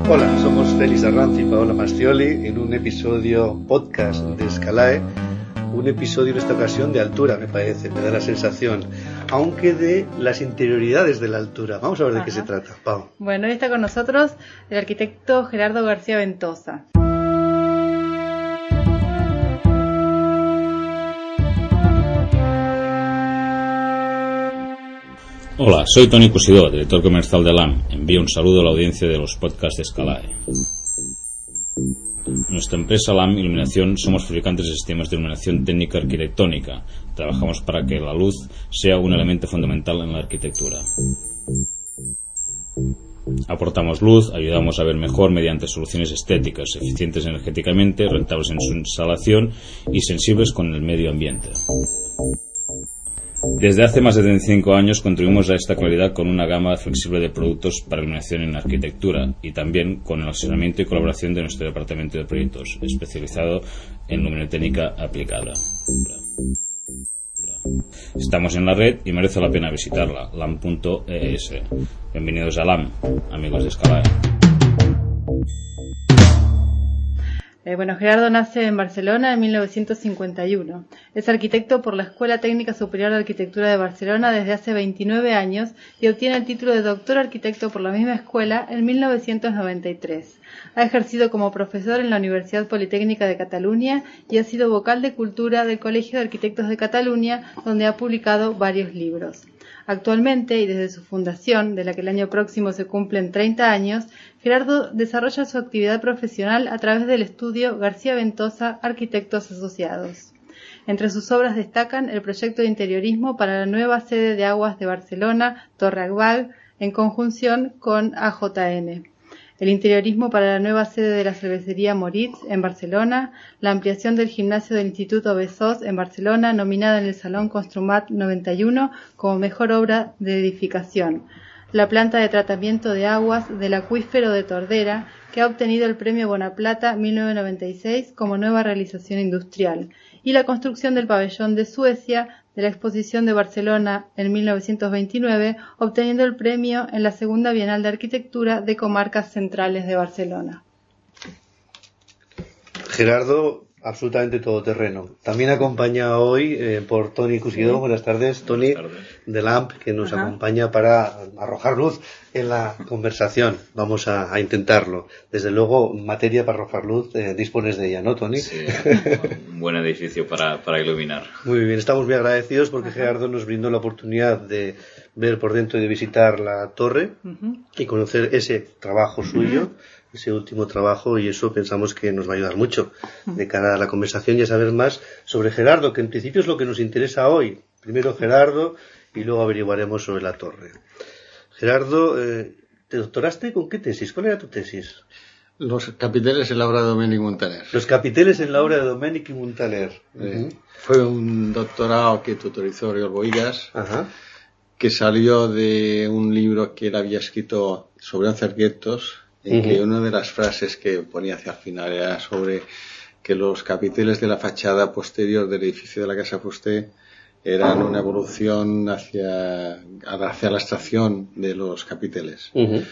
Hola, somos Félix Arranz y Paola Mastioli en un episodio podcast de Scalae, un episodio en esta ocasión de altura, me parece, me da la sensación, aunque de las interioridades de la altura. Vamos a ver de qué se trata, Pau. Bueno, hoy está con nosotros el arquitecto Gerardo García Ventosa. Hola, soy Toni Cusidó, director comercial de LAM. Envío un saludo a la audiencia de los podcasts de Scalae. Nuestra empresa LAM Iluminación somos fabricantes de sistemas de iluminación técnica arquitectónica. Trabajamos para que la luz sea un elemento fundamental en la arquitectura. Aportamos luz, ayudamos a ver mejor mediante soluciones estéticas, eficientes energéticamente, rentables en su instalación y sensibles con el medio ambiente. Desde hace más de 35 años contribuimos a esta calidad con una gama flexible de productos para iluminación en arquitectura y también con el asesoramiento y colaboración de nuestro departamento de proyectos, especializado en luminotécnica aplicada. Estamos en la red y merece la pena visitarla, lam.es. Bienvenidos a LAM, amigos de Scalae. Gerardo nace en Barcelona en 1951. Es arquitecto por la Escuela Técnica Superior de Arquitectura de Barcelona desde hace 29 años y obtiene el título de doctor arquitecto por la misma escuela en 1993. Ha ejercido como profesor en la Universidad Politécnica de Cataluña y ha sido vocal de cultura del Colegio de Arquitectos de Cataluña, donde ha publicado varios libros. Actualmente, y desde su fundación, de la que el año próximo se cumplen 30 años, Gerardo desarrolla su actividad profesional a través del estudio García Ventosa Arquitectos Asociados. Entre sus obras destacan el proyecto de interiorismo para la nueva sede de aguas de Barcelona, Torre Agval, en conjunción con AJN. El interiorismo para la nueva sede de la cervecería Moritz en Barcelona, la ampliación del gimnasio del Instituto Besós en Barcelona, nominada en el Salón Construmat 91 como mejor obra de edificación, la planta de tratamiento de aguas del acuífero de Tordera, que ha obtenido el premio Bonaplata 1996 como nueva realización industrial, y la construcción del pabellón de Suecia de la Exposición de Barcelona en 1929, obteniendo el premio en la Segunda Bienal de Arquitectura de Comarcas Centrales de Barcelona. Gerardo, absolutamente todoterreno. También acompaña hoy por Toni Cusidó. Buenas tardes, Toni, de LAMP, que nos acompaña para arrojar luz en la conversación. Vamos a intentarlo. Desde luego, materia para arrojar luz, dispones de ella, ¿no, Toni? Sí, un buen edificio para iluminar. Muy bien, estamos muy agradecidos porque Gerardo nos brindó la oportunidad de ver por dentro y de visitar la torre y conocer ese trabajo suyo, ese último trabajo, y eso pensamos que nos va a ayudar mucho de cara a la conversación y a saber más sobre Gerardo, que en principio es lo que nos interesa hoy. Primero Gerardo y luego averiguaremos sobre la torre. Gerardo, ¿te doctoraste con qué tesis? ¿Cuál era tu tesis? Los capiteles en la obra de Domènech Muntaner. Los capiteles en la obra de Domènech Muntaner. Fue un doctorado que tutorizó Oriol Bohigas, que salió de un libro que él había escrito sobre 11 arquitectos, en que una de las frases que ponía hacia el final era sobre que los capiteles de la fachada posterior del edificio de la Casa Fuster eran una evolución hacia la extracción de los capiteles.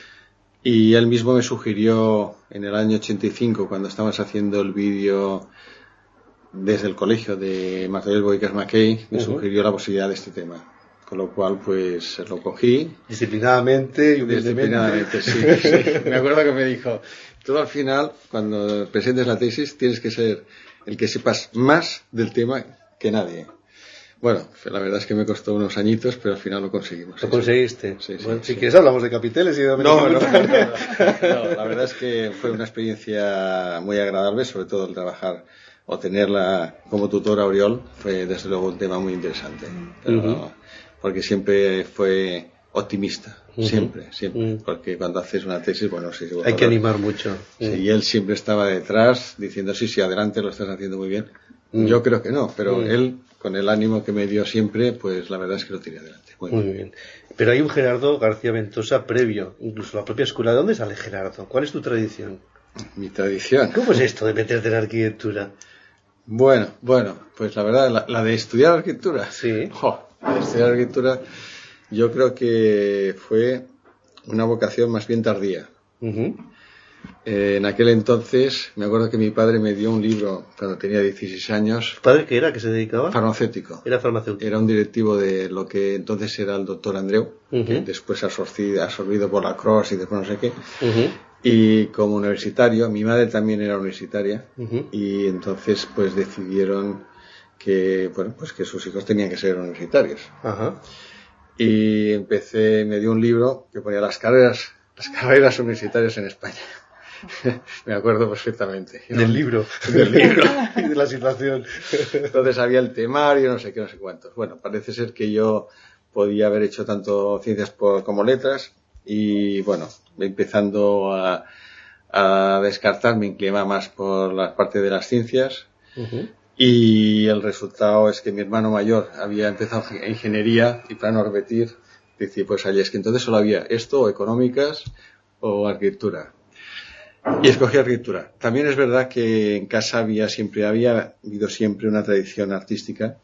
Y él mismo me sugirió en el año 85, cuando estábamos haciendo el vídeo desde el colegio de Martorell Bohigas Mackay, me sugirió la posibilidad de este tema. Con lo cual, pues, lo cogí. Disciplinadamente y humildemente. Sí. Me acuerdo que me dijo, tú al final, cuando presentes la tesis, tienes que ser el que sepas más del tema que nadie. Bueno, la verdad es que me costó unos añitos, pero al final lo conseguimos. ¿Lo conseguiste? Sí. Bueno, si quieres hablamos de capiteles y de... No, la verdad es que fue una experiencia muy agradable, sobre todo el trabajar o tenerla como tutora Oriol, fue desde luego un tema muy interesante. Pero, porque siempre fue optimista, siempre, porque cuando haces una tesis, bueno, sí, hay que animar mucho. Sí, y él siempre estaba detrás diciendo, sí, adelante, lo estás haciendo muy bien. Yo creo que no, pero él, con el ánimo que me dio siempre, pues la verdad es que lo tiré adelante. Muy bien. Pero hay un Gerardo García Ventosa previo, incluso la propia escuela. ¿De dónde sale Gerardo? ¿Cuál es tu tradición? Mi tradición. ¿Cómo es esto de meterte en arquitectura? Bueno, pues la verdad, la de estudiar arquitectura. Sí. La de estudiar arquitectura, yo creo que fue una vocación más bien tardía. En aquel entonces, me acuerdo que mi padre me dio un libro cuando tenía 16 años. ¿Tu padre qué era? ¿Qué se dedicaba? Farmacéutico. Era farmacéutico. Era un directivo de lo que entonces era el doctor Andreu, que después absorbido por la Cross y después no sé qué. Y como universitario, mi madre también era universitaria, y entonces pues decidieron que, bueno, pues que sus hijos tenían que ser universitarios. Y me dio un libro que ponía las carreras universitarias en España. Me acuerdo perfectamente. Del libro. Del libro. Y de la situación. Entonces había el temario, no sé qué, no sé cuántos. Bueno, parece ser que yo podía haber hecho tanto ciencias como letras, y bueno, empezando a descartar, me inclinaba más por la parte de las ciencias. Y el resultado es que mi hermano mayor había empezado ingeniería, y para no repetir, decía, pues allí es que entonces solo había esto, o económicas o arquitectura. Y escogí arquitectura. También es verdad que en casa había habido siempre una tradición artística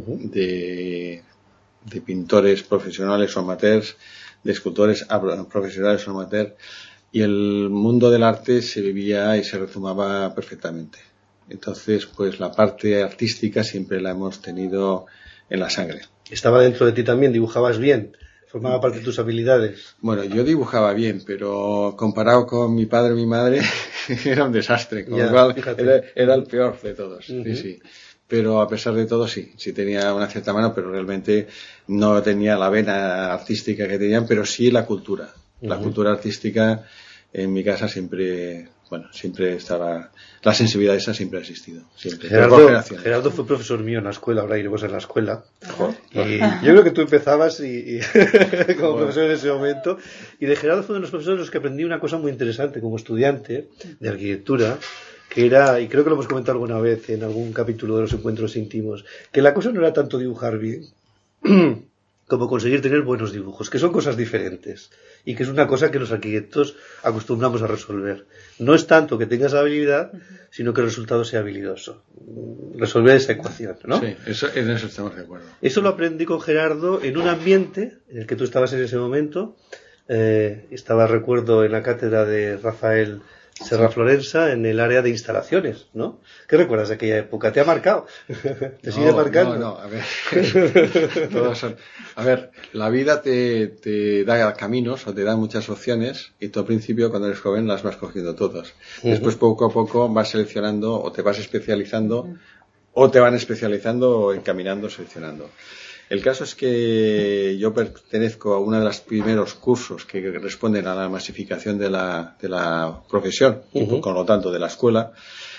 de pintores profesionales o amateurs, de escultores profesionales o amateurs, y el mundo del arte se vivía y se retomaba perfectamente. Entonces, pues la parte artística siempre la hemos tenido en la sangre. ¿Estaba dentro de ti también? ¿Dibujabas bien? ¿Formaba parte de tus habilidades? Bueno, yo dibujaba bien, pero comparado con mi padre y mi madre, era un desastre. Con lo cual, era el peor de todos. Sí. Pero a pesar de todo, sí tenía una cierta mano, pero realmente no tenía la vena artística que tenían, pero sí la cultura. La cultura artística en mi casa siempre estaba, la sensibilidad esa siempre ha existido. Siempre. Gerardo fue profesor mío en la escuela, ahora iremos en la escuela. Y yo creo que tú empezabas como profesor en ese momento, y de Gerardo fue uno de los profesores los que aprendí una cosa muy interesante como estudiante de arquitectura, que era, y creo que lo hemos comentado alguna vez en algún capítulo de los encuentros íntimos, que la cosa no era tanto dibujar bien como conseguir tener buenos dibujos, que son cosas diferentes, y que es una cosa que los arquitectos acostumbramos a resolver. No es tanto que tengas habilidad, sino que el resultado sea habilidoso. Resolver esa ecuación, ¿no? Sí, en eso estamos de acuerdo. Eso lo aprendí con Gerardo en un ambiente en el que tú estabas en ese momento. Recuerdo, en la cátedra de Rafael Serra Florensa, en el área de instalaciones, ¿no? ¿Qué recuerdas de aquella época? ¿Te ha marcado? ¿Te sigue marcando? No, a ver. A ver, la vida te da caminos o te da muchas opciones, y tú al principio, cuando eres joven, las vas cogiendo todas. Después, poco a poco, vas seleccionando, o te vas especializando, o te van especializando o encaminando, seleccionando. El caso es que yo pertenezco a uno de los primeros cursos que responden a la masificación de la profesión, con lo tanto de la escuela,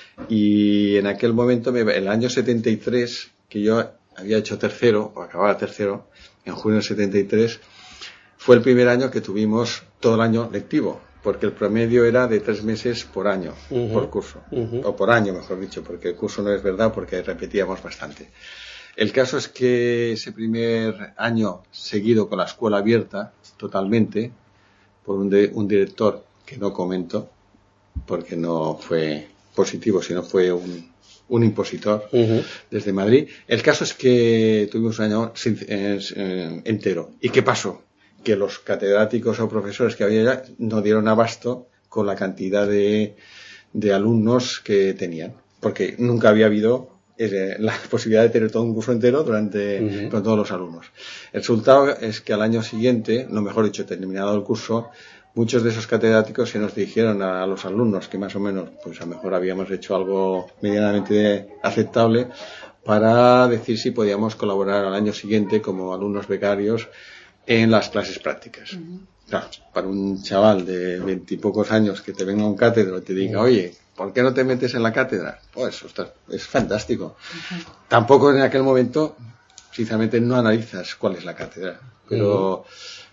y en aquel momento, en el año 73, que yo había hecho tercero, o acababa tercero, en junio del 73, fue el primer año que tuvimos todo el año lectivo, porque el promedio era de 3 meses por año, por curso, o por año, mejor dicho, porque el curso no es verdad, porque repetíamos bastante. El caso es que ese primer año seguido con la escuela abierta totalmente por un director que no comento porque no fue positivo, sino fue un impositor desde Madrid. El caso es que tuvimos un año entero. ¿Y qué pasó? Que los catedráticos o profesores que había ya no dieron abasto con la cantidad de alumnos que tenían, porque nunca había habido la posibilidad de tener todo un curso entero con todos los alumnos. El resultado es que al año siguiente, no mejor dicho, terminado el curso, muchos de esos catedráticos se nos dirigieron a los alumnos, que más o menos, pues a lo mejor habíamos hecho algo medianamente aceptable, para decir si podíamos colaborar al año siguiente como alumnos becarios en las clases prácticas. Claro, para un chaval de 20 y pocos años que te venga un cátedro y te diga, oye, ¿por qué no te metes en la cátedra? Pues, ostras, es fantástico. Tampoco en aquel momento, sinceramente, no analizas cuál es la cátedra. Pero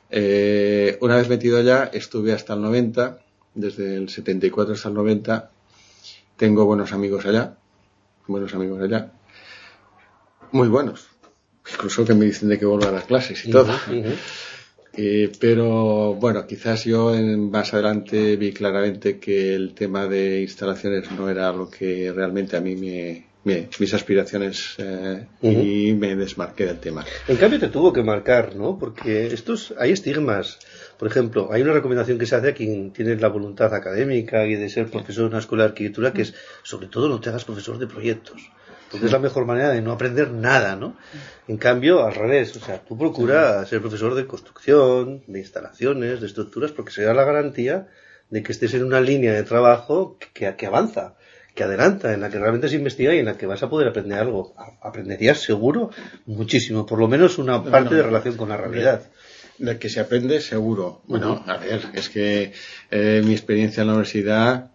una vez metido allá, estuve hasta el 90, desde el 74 hasta el 90. Tengo buenos amigos allá, muy buenos. Incluso que me dicen de que vuelva a las clases y todo. Pero bueno, quizás yo más adelante vi claramente que el tema de instalaciones no era lo que realmente a mí me mis aspiraciones y me desmarqué del tema. En cambio te tuvo que marcar, ¿no? Porque hay estigmas. Por ejemplo, hay una recomendación que se hace a quien tiene la voluntad académica y de ser profesor de una escuela de arquitectura, que es, sobre todo, no te hagas profesor de proyectos. Porque es la mejor manera de no aprender nada, ¿no? En cambio, al revés, o sea, tú procura ser profesor de construcción, de instalaciones, de estructuras, porque será la garantía de que estés en una línea de trabajo que avanza, que adelanta, en la que realmente se investiga y en la que vas a poder aprender algo. Aprenderías seguro muchísimo, por lo menos una parte de relación con la realidad. De que se aprende seguro. Bueno, a ver, es que mi experiencia en la universidad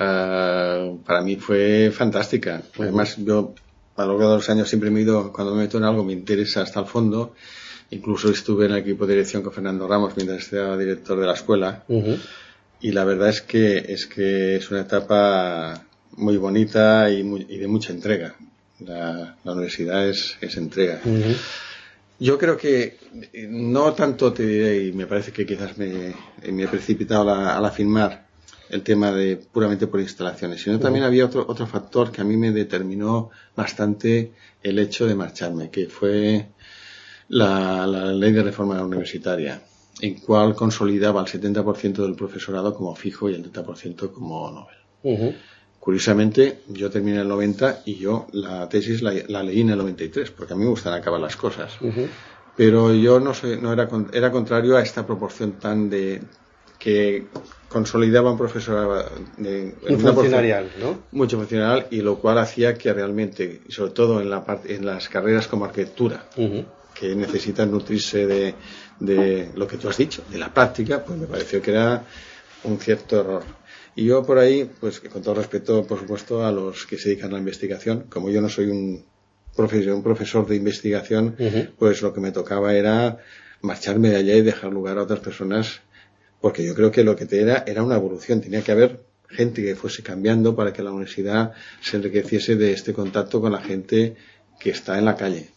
para mí fue fantástica. Además, yo a lo largo de los años siempre cuando me meto en algo me interesa hasta el fondo. Incluso estuve en el equipo de dirección con Fernando Ramos mientras era director de la escuela. Y la verdad es que es una etapa muy bonita y de mucha entrega. La universidad es entrega. Yo creo que no tanto te diré, y me parece que quizás me he precipitado al afirmar el tema de puramente por instalaciones, sino también había otro factor que a mí me determinó bastante el hecho de marcharme, que fue la ley de reforma universitaria, en cual consolidaba el 70% del profesorado como fijo y el 30% como Nobel. Curiosamente, yo terminé en el 90 y yo la tesis la leí en el 93, porque a mí me gustan acabar las cosas. Pero yo era contrario a esta proporción tan que consolidaba un profesorado muy funcionarial, ¿no? Mucho funcionarial, y lo cual hacía que realmente, sobre todo en las carreras como arquitectura, que necesitan nutrirse de lo que tú has dicho, de la práctica, pues me pareció que era un cierto error. Y yo por ahí, pues con todo respeto, por supuesto, a los que se dedican a la investigación, como yo no soy un profesor de investigación, pues lo que me tocaba era marcharme de allá y dejar lugar a otras personas, porque yo creo que lo que era una evolución. Tenía que haber gente que fuese cambiando para que la universidad se enriqueciese de este contacto con la gente que está en la calle.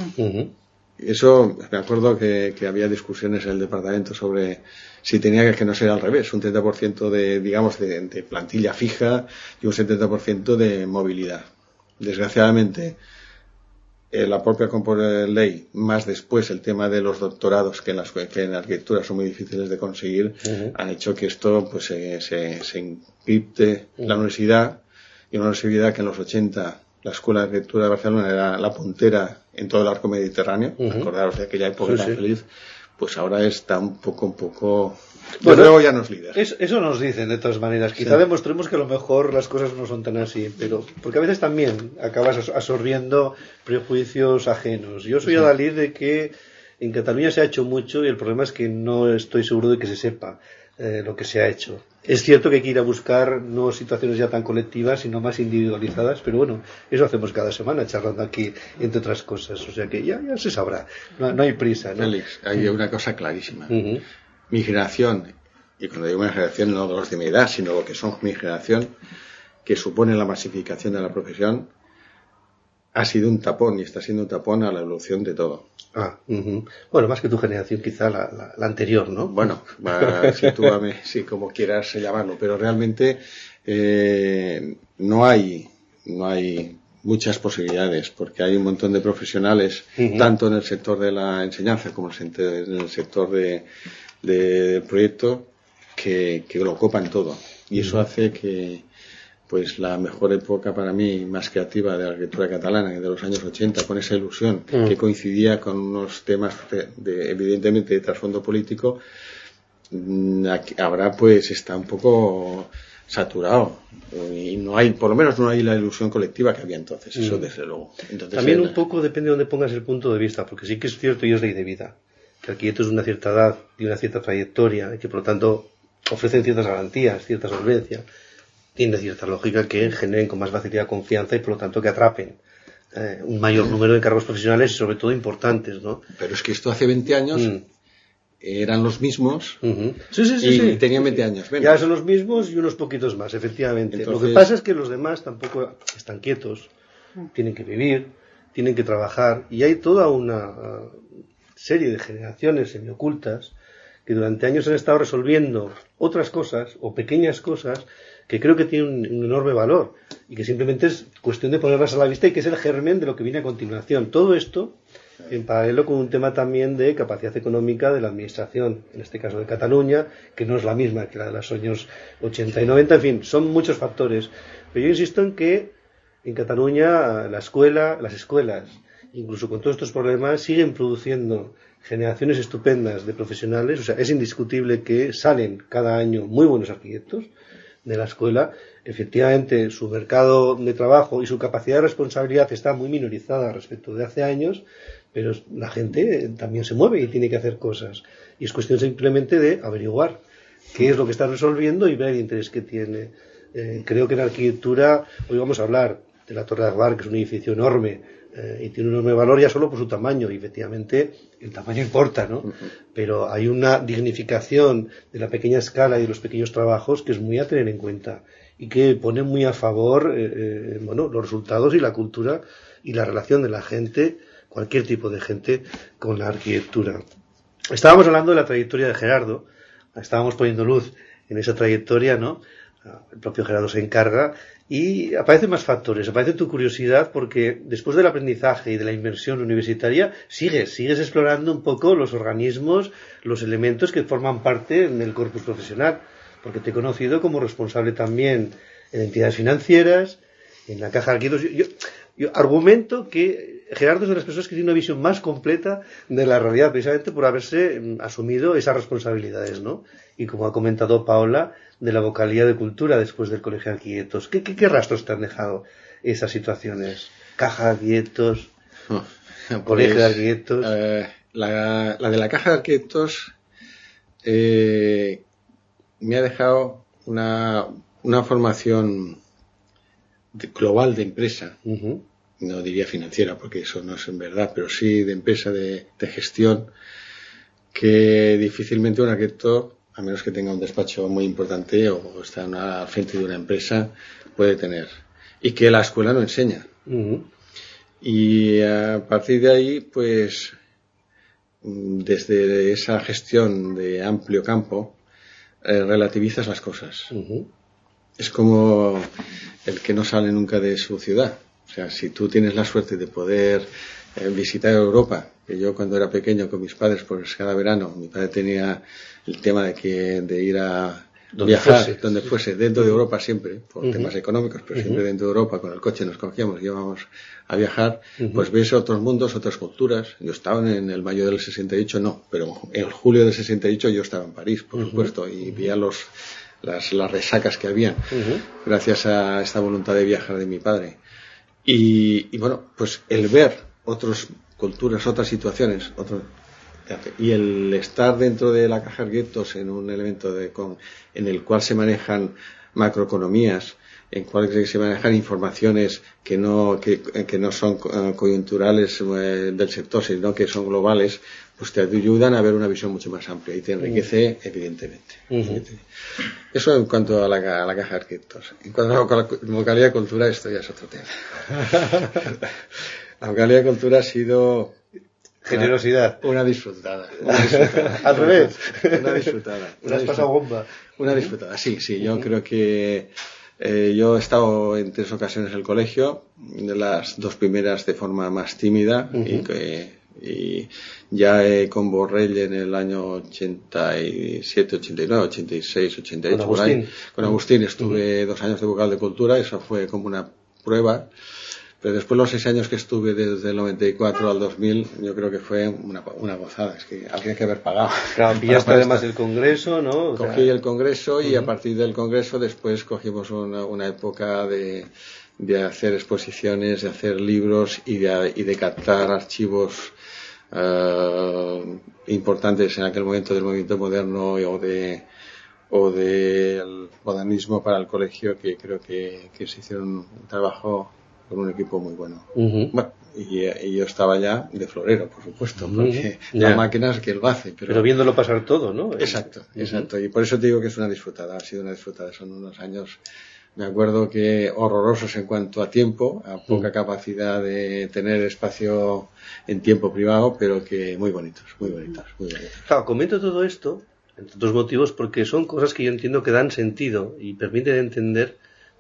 Eso, me acuerdo que había discusiones en el departamento sobre si tenía que no ser al revés, un 30% de plantilla fija y un 70% de movilidad. Desgraciadamente, la propia ley, más después el tema de los doctorados, que en la arquitectura son muy difíciles de conseguir, han hecho que esto pues se encripte la universidad, y una universidad que en los 80 la Escuela de Arquitectura de Barcelona era la puntera en todo el arco mediterráneo, acordaros de aquella época tan feliz, pues ahora está un poco bueno, luego ya nos líder. Eso nos dicen de todas maneras. Quizá demostremos que a lo mejor las cosas no son tan así, pero porque a veces también acabas absorbiendo prejuicios ajenos. Yo soy adalid de que en Cataluña se ha hecho mucho y el problema es que no estoy seguro de que se sepa lo que se ha hecho. Es cierto que hay que ir a buscar no situaciones ya tan colectivas, sino más individualizadas, pero bueno, eso hacemos cada semana, charlando aquí, entre otras cosas. O sea que ya se sabrá, no hay prisa, ¿no? Félix, hay una cosa clarísima. Mi generación, y cuando digo mi generación no los de mi edad, sino lo que son mi generación, que supone la masificación de la profesión, ha sido un tapón y está siendo un tapón a la evolución de todo. Bueno, más que tu generación, quizá la anterior, ¿no? Bueno, sitúame, sí, como quieras llamarlo, pero realmente no hay muchas posibilidades, porque hay un montón de profesionales, tanto en el sector de la enseñanza como en el sector del proyecto, que lo ocupan todo. Y eso hace que pues la mejor época para mí, más creativa, de la arquitectura catalana, de los años 80, con esa ilusión que coincidía con unos temas evidentemente de trasfondo político, ahora pues está un poco saturado y no hay, por lo menos no hay la ilusión colectiva que había entonces, eso desde luego. Entonces, también un poco depende de dónde pongas el punto de vista, porque sí que es cierto y es ley de vida, que el arquitecto es de una cierta edad y una cierta trayectoria y que por lo tanto ofrecen ciertas garantías, cierta solvencia. Tiene cierta lógica que generen con más facilidad confianza y por lo tanto que atrapen un mayor número de cargos profesionales y sobre todo importantes, ¿no? Pero es que esto hace 20 años eran los mismos sí, y tenían 20 años menos. Ya son los mismos y unos poquitos más, efectivamente. Entonces, lo que pasa es que los demás tampoco están quietos, tienen que vivir, tienen que trabajar y hay toda una serie de generaciones semiocultas que durante años han estado resolviendo otras cosas o pequeñas cosas que creo que tienen un enorme valor y que simplemente es cuestión de ponerlas a la vista y que es el germen de lo que viene a continuación. Todo esto en paralelo con un tema también de capacidad económica de la administración, en este caso de Cataluña, que no es la misma que la de los años 80 y 90, en fin, son muchos factores. Pero yo insisto en que en Cataluña las escuelas, incluso con todos estos problemas, siguen produciendo generaciones estupendas de profesionales. O sea, es indiscutible que salen cada año muy buenos arquitectos de la escuela. Efectivamente, su mercado de trabajo y su capacidad de responsabilidad está muy minorizada respecto de hace años, pero la gente también se mueve y tiene que hacer cosas. Y es cuestión simplemente de averiguar qué es lo que está resolviendo y ver el interés que tiene. Creo que en arquitectura, hoy vamos a hablar de la Torre de Agbar, que es un edificio enorme, y tiene un enorme valor ya solo por su tamaño, y efectivamente el tamaño importa, ¿no? Pero hay una dignificación de la pequeña escala y de los pequeños trabajos que es muy a tener en cuenta y que pone muy a favor los resultados y la cultura y la relación de la gente, cualquier tipo de gente, con la arquitectura. Estábamos hablando de la trayectoria de Gerardo, estábamos poniendo luz en esa trayectoria, ¿no? El propio Gerardo se encarga y aparecen más factores, aparece tu curiosidad porque después del aprendizaje y de la inmersión universitaria sigues explorando un poco los organismos, los elementos que forman parte del corpus profesional, porque te he conocido como responsable también en entidades financieras, en la Caja de Arquitectos. Yo argumento que Gerardo es de las personas que tiene una visión más completa de la realidad, precisamente por haberse asumido esas responsabilidades, ¿no? Y como ha comentado Paola, de la vocalía de cultura después del Colegio de Arquitectos. ¿Qué rastros te han dejado esas situaciones? Caja de Arquitectos, Colegio de Arquitectos. La de la Caja de Arquitectos me ha dejado una formación global de empresa. No diría financiera porque eso no es en verdad, pero sí de empresa, de gestión, que difícilmente un arquitecto, a menos que tenga un despacho muy importante o está al frente de una empresa, puede tener. Y que la escuela no enseña. Y a partir de ahí, pues, desde esa gestión de amplio campo, relativizas las cosas. Es como el que no sale nunca de su ciudad. O sea, si tú tienes la suerte de poder visitar Europa, que yo cuando era pequeño con mis padres, pues cada verano, mi padre tenía el tema de ir a viajar donde fuese, dentro de Europa siempre, por temas económicos, pero siempre dentro de Europa, con el coche nos cogíamos y íbamos a viajar, pues ves otros mundos, otras culturas. Yo estaba en el mayo del 68, no, pero en el julio del 68 yo estaba en París, por supuesto, y veía las resacas que habían, gracias a esta voluntad de viajar de mi padre. Y bueno, pues el ver otras culturas, otras situaciones, y el estar dentro de la Caja de Arquitectos en un elemento en el cual se manejan macroeconomías, en el cual se manejan informaciones que no son coyunturales del sector, sino que son globales, pues te ayudan a ver una visión mucho más amplia y te enriquece evidentemente. Eso en cuanto a la Caja de Arquitectos. En cuanto a la vocalía de cultura, esto ya es otro tema. La vocalía de cultura ha sido generosidad. Una disfrutada. Al revés. Una disfrutada. Una pasado bomba. Una disfrutada, sí. Yo creo que yo he estado en 3 ocasiones en el colegio, de las 2 primeras de forma más tímida, y ya con Borrell en el año 87, 89, 86, 88, por ahí. Con Agustín estuve 2 años de vocal de cultura, eso fue como una prueba. Pero después los 6 años que estuve desde el 94 al 2000, yo creo que fue una gozada. Es que habría que haber pagado. Claro, pillaste además el Congreso, ¿no? Cogí el Congreso y a partir del Congreso después cogimos una época de hacer exposiciones, de hacer libros y de captar archivos importantes en aquel momento del movimiento moderno o del modernismo para el colegio, que creo que se hicieron un trabajo con un equipo muy bueno. Bueno, y yo estaba ya de florero, por supuesto, porque la máquina es que él lo hace. Pero viéndolo pasar todo, ¿no? Exacto. Y por eso te digo que es una disfrutada, ha sido una disfrutada. Son unos años, me acuerdo que horrorosos en cuanto a tiempo, a poca capacidad de tener espacio en tiempo privado, pero que muy bonitos. Claro, comento todo esto, entre otros motivos, porque son cosas que yo entiendo que dan sentido y permiten entender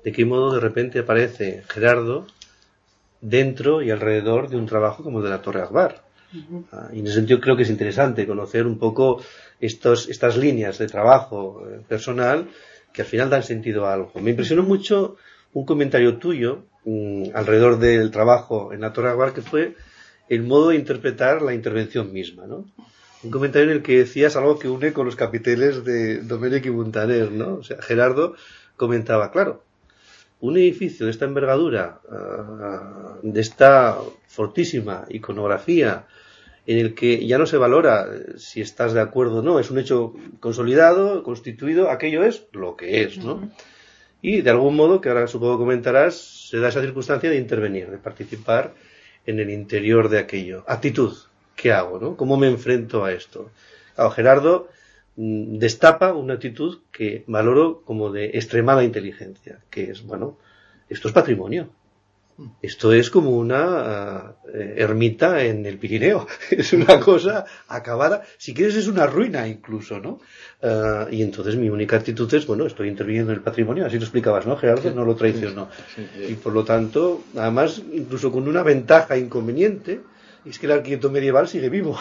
de qué modo de repente aparece Gerardo dentro y alrededor de un trabajo como el de la Torre Akbar. Y en ese sentido creo que es interesante conocer un poco estas líneas de trabajo personal que al final dan sentido a algo. Me impresionó mucho un comentario tuyo alrededor del trabajo en la Torre Akbar, que fue el modo de interpretar la intervención misma, ¿no? Un comentario en el que decías algo que une con los capiteles de Domènech y Muntaner, ¿no? O sea, Gerardo comentaba, claro, un edificio de esta envergadura, de esta fortísima iconografía, en el que ya no se valora si estás de acuerdo o no, es un hecho consolidado, constituido, aquello es lo que es, ¿no? Y de algún modo, que ahora supongo comentarás, se da esa circunstancia de intervenir, de participar en el interior de aquello. Actitud, ¿qué hago, no? ¿Cómo me enfrento a esto? Claro, Gerardo destapa una actitud que valoro como de extremada inteligencia, que es, bueno, esto es patrimonio. Esto es como una ermita en el Pirineo. Es una cosa acabada. Si quieres es una ruina incluso, ¿no? Y entonces mi única actitud es, bueno, estoy interviniendo en el patrimonio. Así lo explicabas, ¿no, Gerardo? No lo traicionó. Y por lo tanto, además, incluso con una ventaja inconveniente, es que el arquitecto medieval sigue vivo.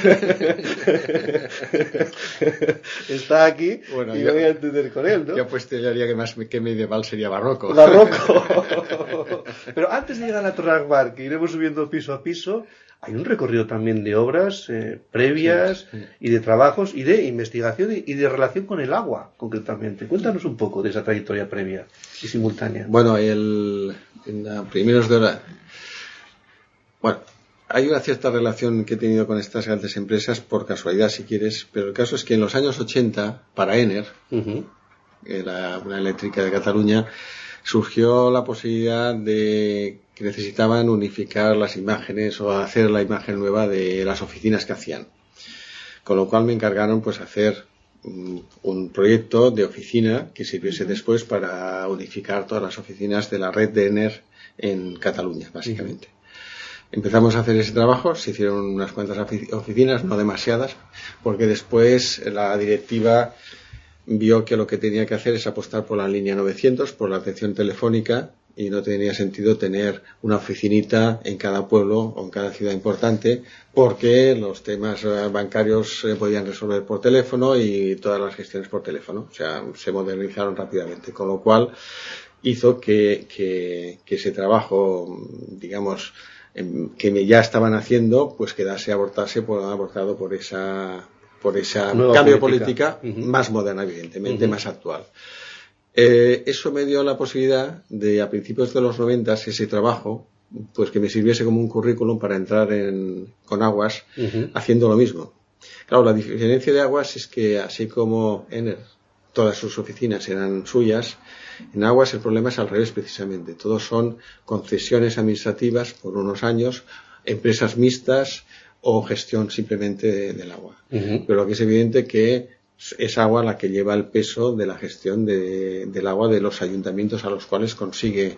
Está aquí, bueno, y no voy a entender con él, ¿no? Yo pues te diría que más que medieval sería barroco. Barroco. Pero antes de llegar a la Torre Akbar, que iremos subiendo piso a piso, hay un recorrido también de obras previas y de trabajos y de investigación y de relación con el agua, concretamente. Cuéntanos un poco de esa trayectoria previa y simultánea. Bueno, en los primeros de hora... Bueno, hay una cierta relación que he tenido con estas grandes empresas por casualidad, si quieres, pero el caso es que en los años 80, para Enel, una eléctrica de Cataluña, surgió la posibilidad de que necesitaban unificar las imágenes o hacer la imagen nueva de las oficinas que hacían. Con lo cual me encargaron pues hacer un proyecto de oficina que sirviese después para unificar todas las oficinas de la red de Enel en Cataluña, básicamente. Empezamos a hacer ese trabajo, se hicieron unas cuantas oficinas, no demasiadas, porque después la directiva vio que lo que tenía que hacer es apostar por la línea 900, por la atención telefónica, y no tenía sentido tener una oficinita en cada pueblo o en cada ciudad importante, porque los temas bancarios se podían resolver por teléfono y todas las gestiones por teléfono. O sea, se modernizaron rápidamente, con lo cual hizo que ese trabajo, digamos, que ya estaban haciendo, pues quedase abortado por esa cambio de política más moderna, evidentemente, más actual. Eso me dio la posibilidad de, a principios de los 90, ese trabajo, pues que me sirviese como un currículum para entrar con Aguas haciendo lo mismo. Claro, la diferencia de Aguas es que, así como Enel, todas sus oficinas eran suyas, en Aguas el problema es al revés, precisamente. Todos son concesiones administrativas por unos años, empresas mixtas o gestión simplemente del agua. Pero lo que es evidente que es Agua la que lleva el peso de la gestión del agua de los ayuntamientos a los cuales consigue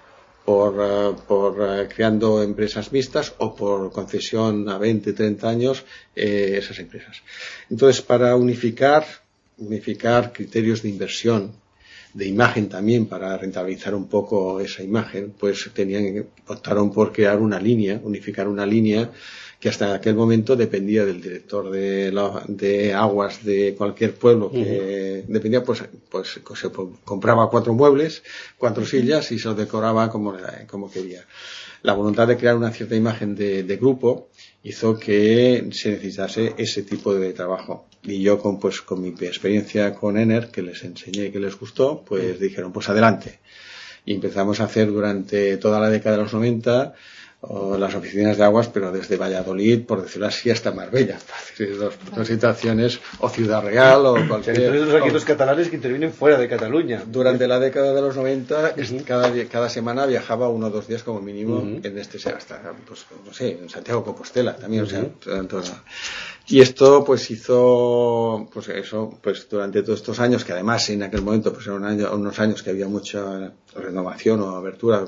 por creando empresas mixtas o por concesión a 20, 30 años esas empresas. Entonces, para unificar criterios de inversión, de imagen también, para rentabilizar un poco esa imagen, pues optaron por crear unificar una línea que hasta aquel momento dependía del director de aguas de cualquier pueblo, que dependía, pues se compraba 4 muebles, 4 sillas y se los decoraba como quería. La voluntad de crear una cierta imagen de grupo hizo que se necesitase ese tipo de trabajo. Y yo con mi experiencia con Enel, que les enseñé y que les gustó, pues dijeron, pues adelante. Y empezamos a hacer durante toda la década de los 90 las oficinas de Aguas, pero desde Valladolid, por decirlo así, hasta Marbella. Dos situaciones, o Ciudad Real, o cualquier... Los arquitectos catalanes que intervienen fuera de Cataluña. Durante la década de los 90, cada semana viajaba 1 o 2 días como mínimo en hasta, pues, no sé, en Santiago Compostela también, o sea, y esto pues hizo, pues eso, pues durante todos estos años, que además en aquel momento pues eran unos años que había mucha renovación o abertura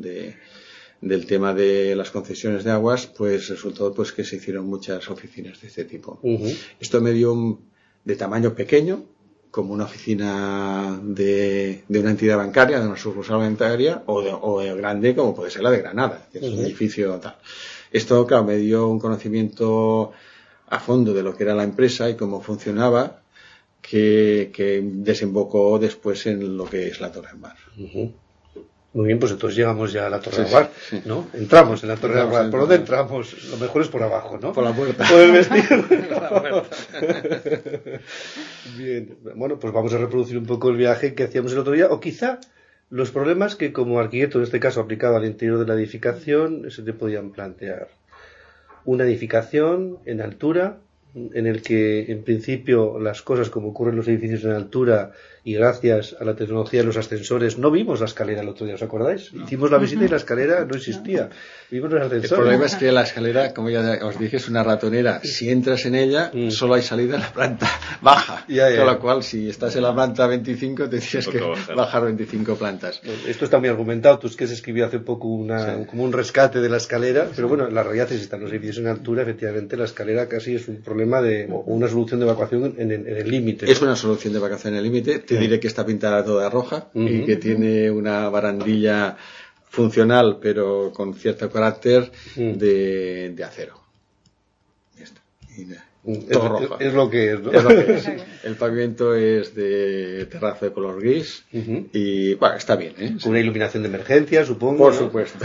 del tema de las concesiones de aguas, pues resultó pues que se hicieron muchas oficinas de este tipo. Esto me dio de tamaño pequeño, como una oficina de una entidad bancaria, de una sucursal bancaria, o grande como puede ser la de Granada, que es un edificio tal. Esto, claro, me dio un conocimiento a fondo de lo que era la empresa y cómo funcionaba, que desembocó después en lo que es la Torre del Mar. Muy bien, pues entonces llegamos ya a la Torre del Mar, ¿no? Entramos en la Torre del Mar. ¿Por dónde entramos? Lo mejor es por abajo, ¿no? Por la puerta. Por el vestíbulo. Bien, bueno, pues vamos a reproducir un poco el viaje que hacíamos el otro día, o quizá los problemas que como arquitecto, en este caso aplicado al interior de la edificación, se te podían plantear. Una edificación en altura, en el que en principio las cosas como ocurren en los edificios en altura y gracias a la tecnología de los ascensores no vimos la escalera el otro día, ¿os acordáis? Hicimos la visita y la escalera no existía, vimos los ascensores. El problema es que la escalera, como ya os dije, es una ratonera. Si entras en ella solo hay salida en la planta baja, con lo cual si estás en la planta 25 te tienes que bajar 25 plantas. Esto está muy argumentado. Tusquets escribió hace poco como un rescate de la escalera, pero bueno, la realidad es que están los edificios en altura, efectivamente la escalera casi es un problema o una solución de evacuación en el límite. Es una solución de evacuación en el límite. Te diré que está pintada toda roja y que tiene una barandilla funcional pero con cierto carácter de acero. Ya está. Todo rojo. Es lo que es, ¿no? Es lo que es. El pavimento es de terrazo de color gris y bueno, está bien, ¿eh? Con una iluminación de emergencia, supongo. Por ¿no? supuesto.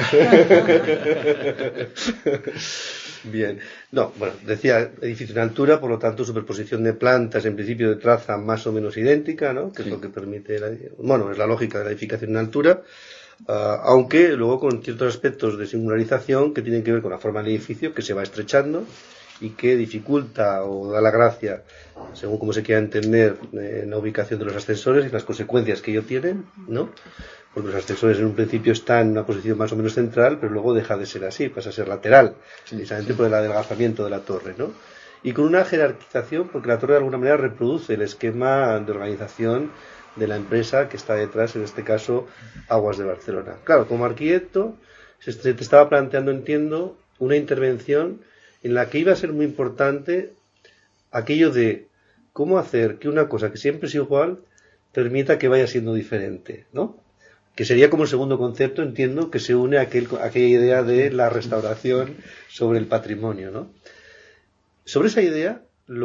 Bien. No, bueno, decía edificio en altura, por lo tanto superposición de plantas en principio de traza más o menos idéntica, ¿no? Que es lo que permite, es la lógica de la edificación en altura, aunque luego con ciertos aspectos de singularización que tienen que ver con la forma del edificio que se va estrechando y que dificulta o da la gracia, según como se quiera entender, la ubicación de los ascensores y las consecuencias que ello tienen, ¿no? Porque los ascensores en un principio están en una posición más o menos central, pero luego deja de ser así, pasa a ser lateral, precisamente por el adelgazamiento de la torre, ¿no? Y con una jerarquización, porque la torre de alguna manera reproduce el esquema de organización de la empresa que está detrás, en este caso, Aguas de Barcelona. Claro, como arquitecto, se te estaba planteando, entiendo, una intervención en la que iba a ser muy importante aquello de cómo hacer que una cosa que siempre es igual permita que vaya siendo diferente, ¿no? Que sería como el segundo concepto, entiendo, que se une a aquella idea de la restauración sobre el patrimonio, ¿no? Sobre esa idea,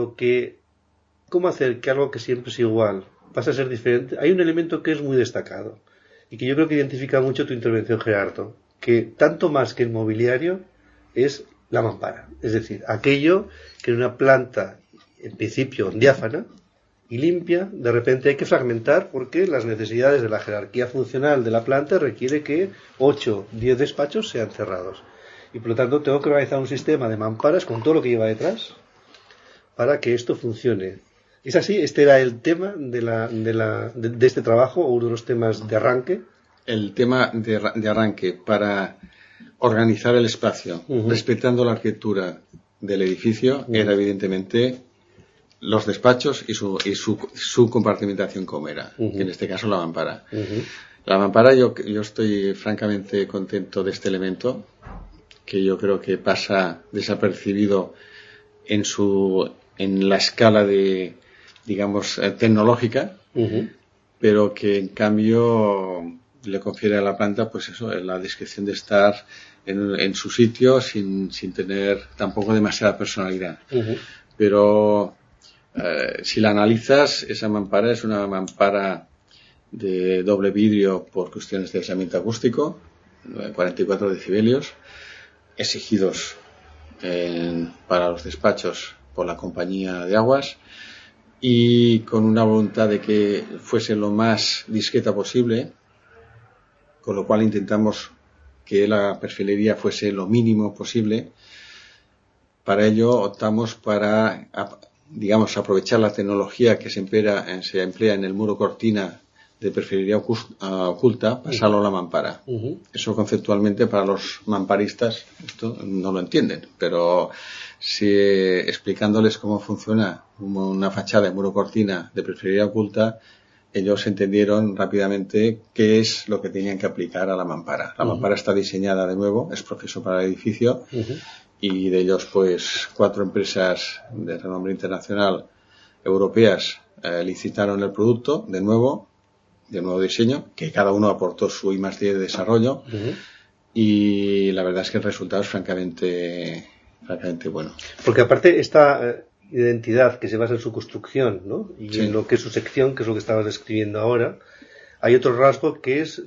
cómo hacer que algo que siempre es igual pase a ser diferente, hay un elemento que es muy destacado y que yo creo que identifica mucho tu intervención, Gerardo, que tanto más que el mobiliario es la mampara, es decir, aquello que en una planta, en principio diáfana y limpia, de repente hay que fragmentar porque las necesidades de la jerarquía funcional de la planta requiere que 8, 10 despachos sean cerrados. Y por lo tanto tengo que organizar un sistema de mamparas con todo lo que lleva detrás para que esto funcione. ¿Es así? ¿Este era el tema de este trabajo o uno de los temas de arranque? El tema de arranque para organizar el espacio, respetando la arquitectura del edificio, era evidentemente los despachos y su compartimentación como era, que en este caso la mampara. La mampara, yo estoy francamente contento de este elemento, que yo creo que pasa desapercibido en la escala de, digamos, tecnológica, pero que en cambio le confiere a la planta, pues eso, la discreción de estar en su sitio sin tener tampoco demasiada personalidad. Pero si la analizas, esa mampara es una mampara de doble vidrio por cuestiones de aislamiento acústico, 44 decibelios, exigidos para los despachos por la compañía de aguas y con una voluntad de que fuese lo más discreta posible, con lo cual intentamos que la perfilería fuese lo mínimo posible. Para ello optamos para, digamos, aprovechar la tecnología que se emplea en el muro cortina de perfilería oculta, pasarlo a la mampara. Eso conceptualmente para los mamparistas esto no lo entienden, pero si explicándoles cómo funciona una fachada de muro cortina de perfilería oculta, ellos entendieron rápidamente qué es lo que tenían que aplicar a la mampara. La mampara está diseñada de nuevo, es proceso para el edificio, y de ellos pues 4 empresas de renombre internacional europeas licitaron el producto de nuevo diseño, que cada uno aportó su I+D de desarrollo, y la verdad es que el resultado es francamente bueno. Porque aparte esta identidad que se basa en su construcción, ¿no? Y en lo que es su sección, que es lo que estabas describiendo ahora, hay otro rasgo que es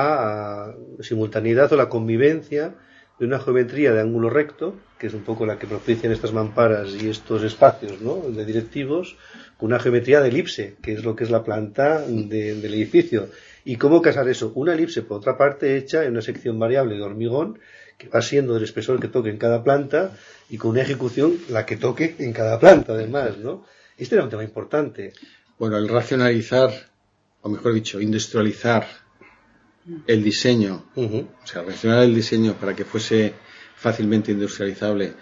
la simultaneidad o la convivencia de una geometría de ángulo recto, que es un poco la que propician estas mamparas y estos espacios, ¿no?, de directivos, con una geometría de elipse, que es lo que es la planta del edificio. ¿Y cómo casar eso? Una elipse, por otra parte, hecha en una sección variable de hormigón, que va siendo del espesor que toque en cada planta, y con una ejecución la que toque en cada planta, además, ¿no? Este era un tema importante. Bueno, el racionalizar, o mejor dicho, industrializar el diseño, o sea, racionalizar el diseño para que fuese fácilmente industrializable,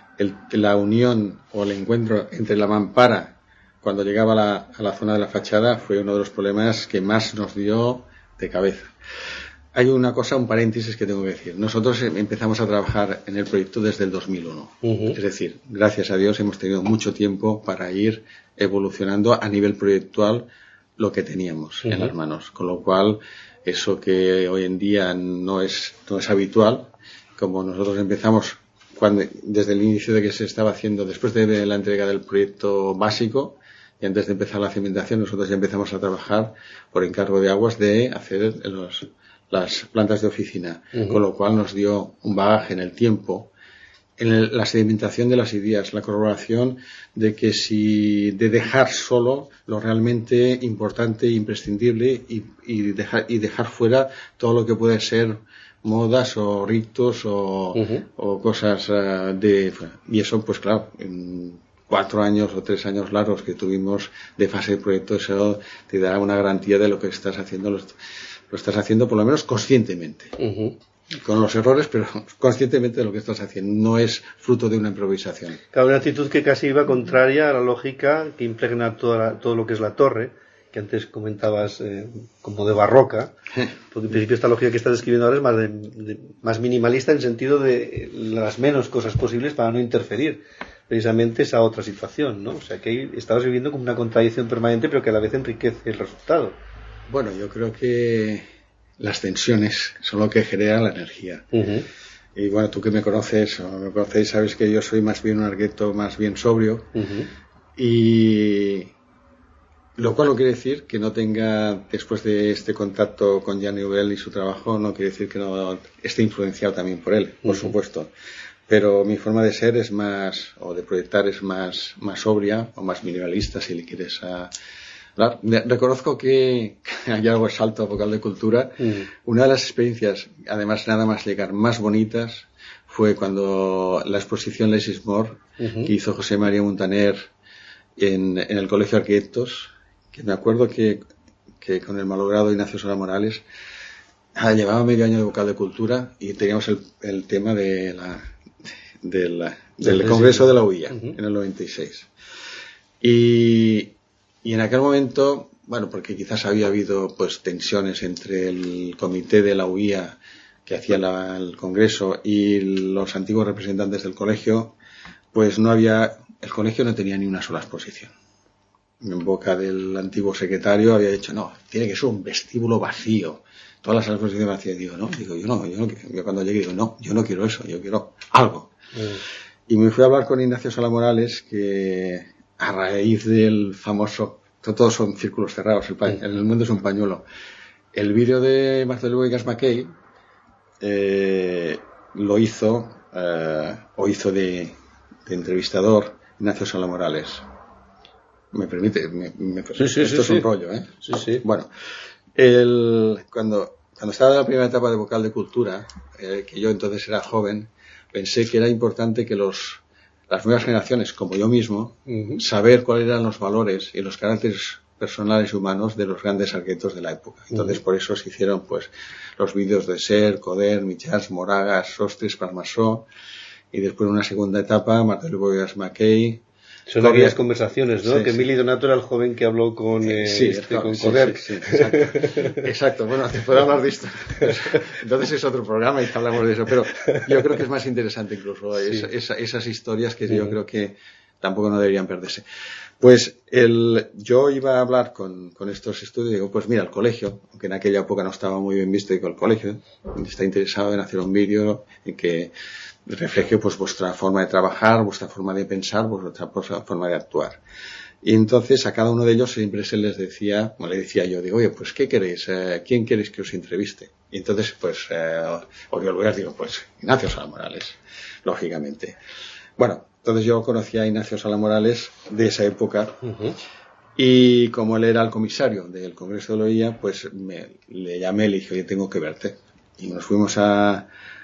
la unión o el encuentro entre la mampara cuando llegaba a la zona de la fachada fue uno de los problemas que más nos dio de cabeza. Hay una cosa, un paréntesis que tengo que decir. Nosotros empezamos a trabajar en el proyecto desde el 2001. Es decir, gracias a Dios hemos tenido mucho tiempo para ir evolucionando a nivel proyectual lo que teníamos en las manos. Con lo cual, eso que hoy en día no es habitual, como nosotros empezamos desde el inicio de que se estaba haciendo, después de la entrega del proyecto básico, y antes de empezar la cimentación, nosotros ya empezamos a trabajar por encargo de Aguas de hacer las plantas de oficina, con lo cual nos dio un bagaje en el tiempo, en la sedimentación de las ideas, la corroboración de dejar solo lo realmente importante e imprescindible y dejar fuera todo lo que puede ser modas o ritos o cosas y eso, pues claro, en 4 años o 3 años largos que tuvimos de fase de proyecto, eso te dará una garantía de lo que estás haciendo. Lo estás haciendo por lo menos conscientemente, con los errores, pero conscientemente de lo que estás haciendo. No es fruto de una improvisación. Claro, una actitud que casi iba contraria a la lógica que impregna todo lo que es la torre, que antes comentabas como de barroca, porque en principio esta lógica que estás describiendo ahora es más minimalista, en sentido de las menos cosas posibles para no interferir precisamente esa otra situación, ¿no? O sea, que ahí estabas viviendo como una contradicción permanente, pero que a la vez enriquece el resultado. Bueno, yo creo que las tensiones son lo que genera la energía. Y bueno, tú que me conocéis, sabes que yo soy más bien un arquitecto más bien sobrio. Y lo cual no quiere decir que no tenga, después de este contacto con Gianni Ubel y su trabajo, no quiere decir que no esté influenciado también por él, por supuesto. Pero mi forma de ser es más, o de proyectar es más sobria o más minimalista, si le quieres hablar. Reconozco que hay algo de salto vocal de cultura. Una de las experiencias, además nada más llegar, más bonitas, fue cuando la exposición Less is More que hizo José María Montaner en el Colegio de Arquitectos, que me acuerdo que con el malogrado Ignacio Solá Morales llevaba medio año de vocal de cultura y teníamos el tema del Congreso de la UIA en el 96. Y en aquel momento, bueno, porque quizás había habido pues tensiones entre el comité de la UIA que hacía el Congreso y los antiguos representantes del colegio, pues el colegio no tenía ni una sola exposición. En boca del antiguo secretario había dicho, no, tiene que ser un vestíbulo vacío, todas las exposiciones vacías. Yo cuando llegué digo, no, yo no quiero eso, yo quiero algo. Y me fui a hablar con Ignacio Solá Morales, que a raíz del famoso, todos son círculos cerrados, en el mundo es un pañuelo, el vídeo de Marcelo Boigas Mackay lo hizo de entrevistador Ignacio Solá Morales. ¿Me permite? Sí, esto es un rollo, ¿eh? Sí. Bueno, cuando estaba en la primera etapa de vocal de cultura, que yo entonces era joven, pensé que era importante que las nuevas generaciones, como yo mismo, saber cuáles eran los valores y los caracteres personales y humanos de los grandes arquitectos de la época. Entonces, por eso se hicieron pues los vídeos de Ser, Coder, Michels, Moragas, Sostres, Palmasó, y después en una segunda etapa, Marcelo Boigas Mackay. Son aquellas conversaciones, ¿no? Sí, que Emilio Donato era el joven que habló con Coder. Sí, exacto. Bueno, te puedo hablar de esto. Entonces es otro programa y hablamos de eso. Pero yo creo que es más interesante incluso esas historias que yo creo que tampoco no deberían perderse. Pues yo iba a hablar con estos estudios y digo, pues mira, el colegio, aunque en aquella época no estaba muy bien visto, digo, el colegio está interesado en hacer un vídeo en que refleje pues vuestra forma de trabajar, vuestra forma de pensar, vuestra forma de actuar. Y entonces a cada uno de ellos siempre se les decía, o le decía yo, digo, oye, pues ¿qué queréis? ¿Quién queréis que os entreviste? Y entonces pues, Oriol Bohigas, digo, pues Ignacio Sala Morales, lógicamente. Bueno, entonces yo conocí a Ignacio Sala Morales de esa época, y como él era el comisario del Congreso de la OIA, pues le llamé y le dije, oye, tengo que verte. Y nos fuimos a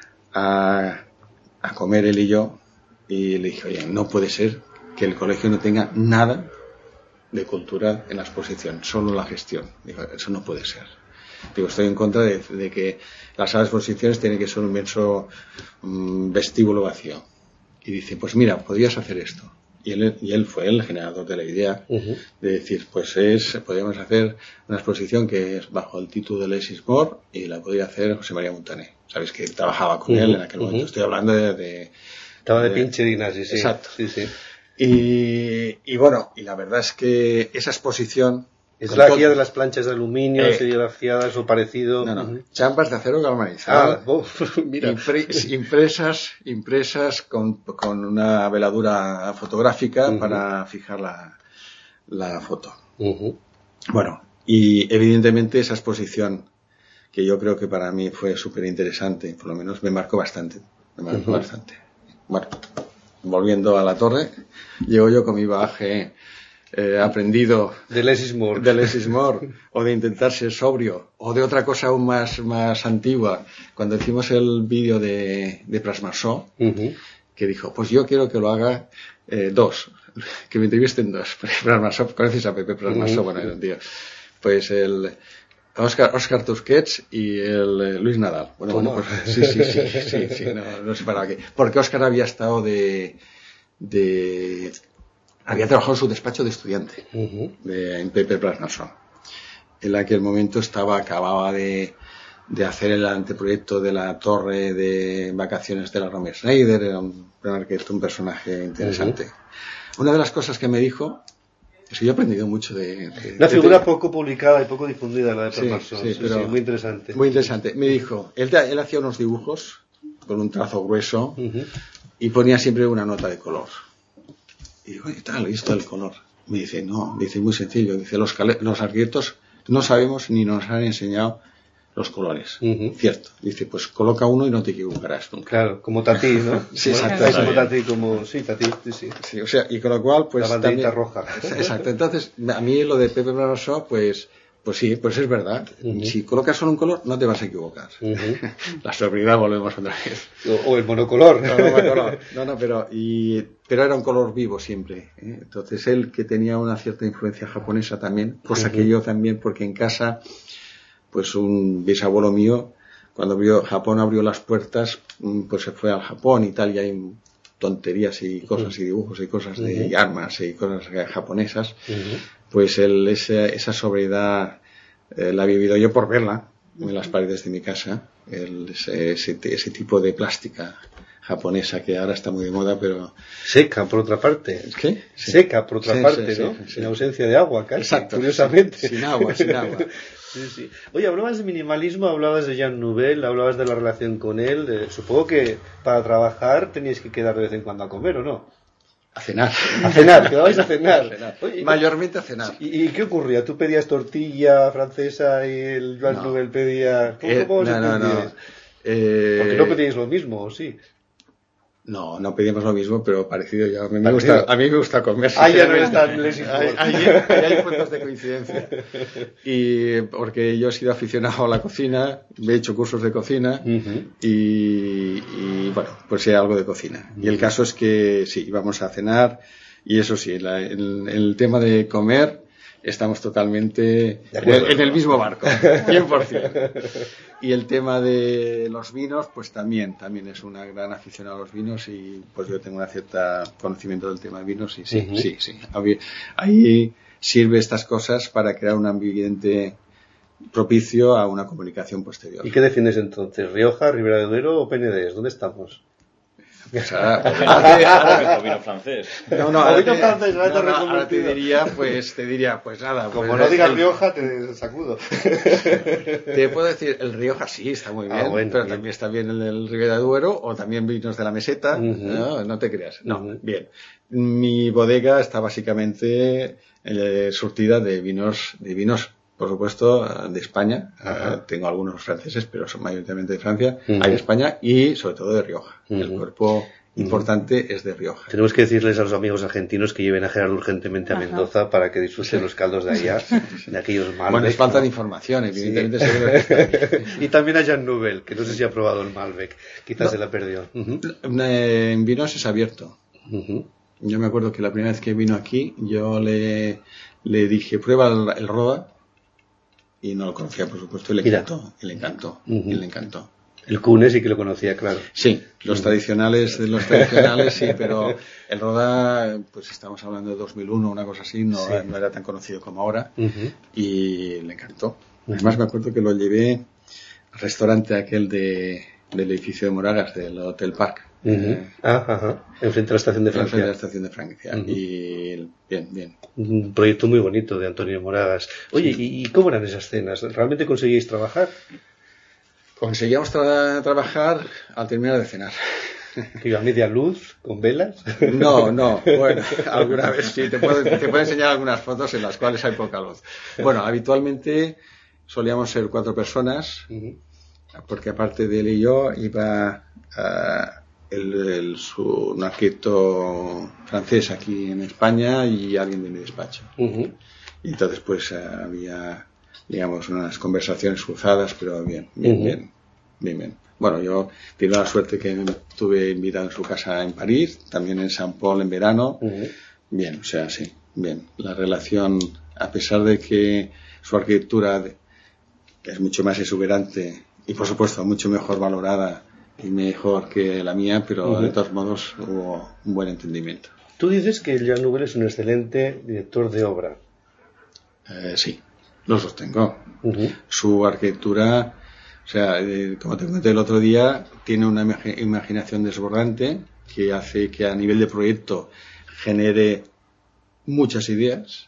comer él y yo, y le dije, oye, no puede ser que el colegio no tenga nada de cultura en la exposición, solo la gestión. Digo, eso no puede ser. Digo, estoy en contra de que las salas de exposiciones tienen que ser un inmenso vestíbulo vacío. Y dice, pues mira, podrías hacer esto. Y él fue el generador de la idea de decir, pues podríamos hacer una exposición que es bajo el título de Less is More, y la podría hacer José María Montané. Sabes que trabajaba con él en aquel momento. Estoy hablando Estaba de pinche de Ignasi, sí. Exacto. Sí, sí. Y bueno, y la verdad es que esa exposición... Es la guía de las planchas de aluminio, serigrafiadas o parecido. No. Champas de acero galvanizado. Mira. Impresas con una veladura fotográfica para fijar la foto. Bueno, y evidentemente esa exposición, que yo creo que para mí fue súper interesante, por lo menos me marcó bastante. Bueno, volviendo a la torre, llego yo con mi bagaje aprendido de Less is More, o de intentar ser sobrio, o de otra cosa aún más antigua. Cuando hicimos el vídeo de Plasmasó, que dijo, pues yo quiero que lo haga que me entrevisten dos. Plasmasó, conoces a Pepe Plasmasó, bueno, era un tío. Pues el Oscar Tusquets y el Luis Nadal. Bueno, pues sí, no sé para qué. Porque Oscar había estado había trabajado en su despacho de estudiante en Pepe Plasmasó. En aquel momento acababa de hacer el anteproyecto de la torre de vacaciones de la Romy Schneider. Era un personaje interesante. Una de las cosas que me dijo es que yo he aprendido mucho de una figura poco publicada y poco difundida, la de Plasmasó. Sí, pero muy interesante. Muy interesante. Me dijo, él hacía unos dibujos con un trazo grueso y ponía siempre una nota de color. Y digo, ¿y tal? ¿Y esto el color? Me dice, no, muy sencillo. Dice, los arquitectos no sabemos ni nos han enseñado los colores. Cierto. Dice, pues coloca uno y no te equivocarás nunca. Claro, como Tatí, ¿no? Sí, exacto. Como Tatí, Tatí, sí. Sí, o sea, y con lo cual, pues... La banderita roja. Exacto. Entonces, a mí lo de Pepe Plasmasó, pues sí, pues es verdad. Si colocas solo un color, no te vas a equivocar. La sobriedad, volvemos otra vez. O el monocolor. No, pero era un color vivo siempre. Entonces él, que tenía una cierta influencia japonesa también, cosa que yo también, porque en casa, pues un bisabuelo mío, cuando Japón abrió las puertas, pues se fue al Japón y tal, y hay tonterías y cosas y dibujos y cosas de armas y cosas japonesas. Pues esa sobriedad la he vivido yo por verla en las paredes de mi casa, ese tipo de plástica japonesa que ahora está muy de moda, pero... Seca, por otra parte. ¿Qué? Seca, por otra parte, ¿no? En ausencia de agua, casi. Exacto. Curiosamente. Sin agua. Sí. Oye, hablabas de minimalismo, hablabas de Jean Nouvel, hablabas de la relación con él. Supongo que para trabajar teníais que quedar de vez en cuando a comer, ¿o no? A cenar, quedabais a cenar. Oye, mayormente a cenar. ¿Y qué ocurría? ¿Tú pedías tortilla francesa y el Jean Nouvel pedía...? ¿Cómo no. Porque no pedíais lo mismo, ¿o sí? No pedimos lo mismo, pero parecido ya. A mí me gusta comer. Ya no están Ahí hay puntos de coincidencia. Y porque yo he sido aficionado a la cocina, he hecho cursos de cocina y bueno, pues sé algo de cocina. Y el caso es que sí, íbamos a cenar y eso sí, el tema de comer estamos totalmente en el mismo barco, 100%. Y el tema de los vinos, pues también es una gran afición a los vinos y pues yo tengo una cierta conocimiento del tema de vinos y sí. Ahí sirve estas cosas para crear un ambiente propicio a una comunicación posterior. ¿Y qué defines entonces? ¿Rioja, Ribera de Duero o Penedés? ¿Dónde estamos? O sea, vino francés. Ahora te diría, pues nada. Como pues, no digas Rioja, te sacudo. Te puedo decir, el Rioja sí está muy bien, bueno, pero bien. también está bien el Ribera Duero, o también vinos de la meseta, no te creas. No, bien. Mi bodega está básicamente surtida de vinos, por supuesto, de España. Tengo algunos franceses, pero son mayoritariamente de Francia. Hay de España y sobre todo de Rioja. El cuerpo importante es de Rioja. Tenemos que decirles a los amigos argentinos que lleven a Gerardo urgentemente a Mendoza para que disfruten los caldos de allá, de aquellos Malbec. Bueno, es falta de información, evidentemente. Seguro y también a Jean Nouvel, que no sé si ha probado el Malbec. Quizás se la perdió. En vinos es abierto. Yo me acuerdo que la primera vez que vino aquí, yo le dije, prueba el Roda. Y no lo conocía, por supuesto, y le encantó. El Cunes sí que lo conocía, claro. Sí, los tradicionales, sí, pero el Roda, pues estamos hablando de 2001, una cosa así, no era tan conocido como ahora, y le encantó. Además me acuerdo que lo llevé al restaurante aquel del edificio de Moragas, del Hotel Park. Enfrente de la estación de Francia. Enfrente de la estación de Francia. Y bien. Un proyecto muy bonito de Antonio Moragas. Oye, ¿y cómo eran esas cenas? ¿Realmente conseguíais trabajar? Conseguíamos trabajar al terminar de cenar. ¿Que iba a media luz, con velas? No, bueno, alguna vez sí, te puedo enseñar algunas fotos en las cuales hay poca luz. Bueno, habitualmente solíamos ser 4 personas, porque aparte de él y yo iba un arquitecto francés aquí en España y alguien de mi despacho. Y entonces pues había, digamos, unas conversaciones cruzadas, pero bien. Bueno, yo tuve la suerte que me estuve invitado en su casa en París, también en Saint Paul en verano. Bien, o sea, sí, bien. La relación, a pesar de que su arquitectura es mucho más exuberante y por supuesto mucho mejor valorada y mejor que la mía, pero de todos modos hubo un buen entendimiento. Tú dices que Jean Nouvel es un excelente director de obra. Sí, lo sostengo. Su arquitectura, o sea, como te comenté el otro día, tiene una imaginación desbordante que hace que a nivel de proyecto genere muchas ideas,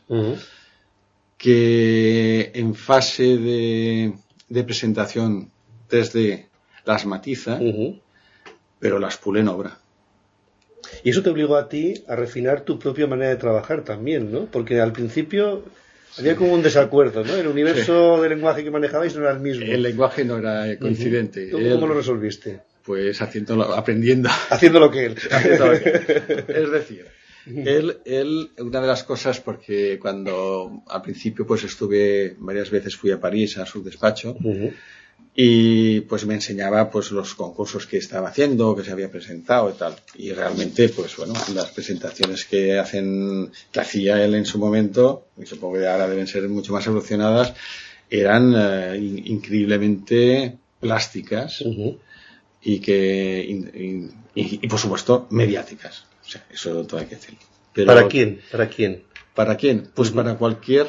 que en fase de presentación 3D las matiza, pero las pule en obra. Y eso te obligó a ti a refinar tu propia manera de trabajar también, ¿no? Porque al principio había como un desacuerdo, ¿no? El universo del lenguaje que manejabais no era el mismo. El lenguaje no era coincidente. ¿Cómo lo resolviste? Pues aprendiendo. Haciendo lo que él. Es decir, él, una de las cosas, porque cuando al principio pues varias veces fui a París a su despacho, y pues me enseñaba pues los concursos que estaba haciendo, que se había presentado y tal. Y realmente, pues bueno, las presentaciones que hacía él en su momento, y supongo que ahora deben ser mucho más evolucionadas, eran increíblemente plásticas y y por supuesto mediáticas. O sea, eso todo hay que decirlo. Pero, ¿Para quién? ¿Para quién? Pues para cualquier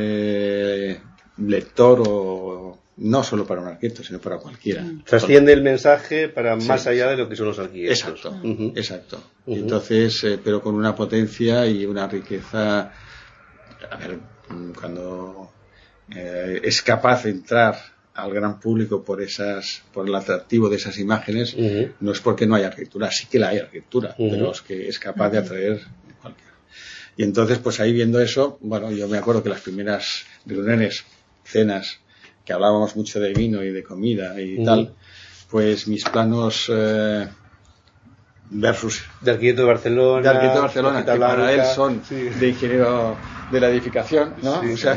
lector o no solo para un arquitecto, sino para cualquiera. Trasciende el mensaje para más allá de lo que son los arquitectos. Exacto. Entonces, pero con una potencia y una riqueza. A ver, cuando es capaz de entrar al gran público por el atractivo de esas imágenes, no es porque no haya arquitectura, sí que la hay arquitectura, pero es que es capaz de atraer cualquiera. Y entonces, pues ahí viendo eso, bueno, yo me acuerdo que las primeras reuniones, cenas, que hablábamos mucho de vino y de comida y tal, pues mis planos versus de arquitecto de Barcelona, que para él son de ingeniero de la edificación, ¿no? O sea,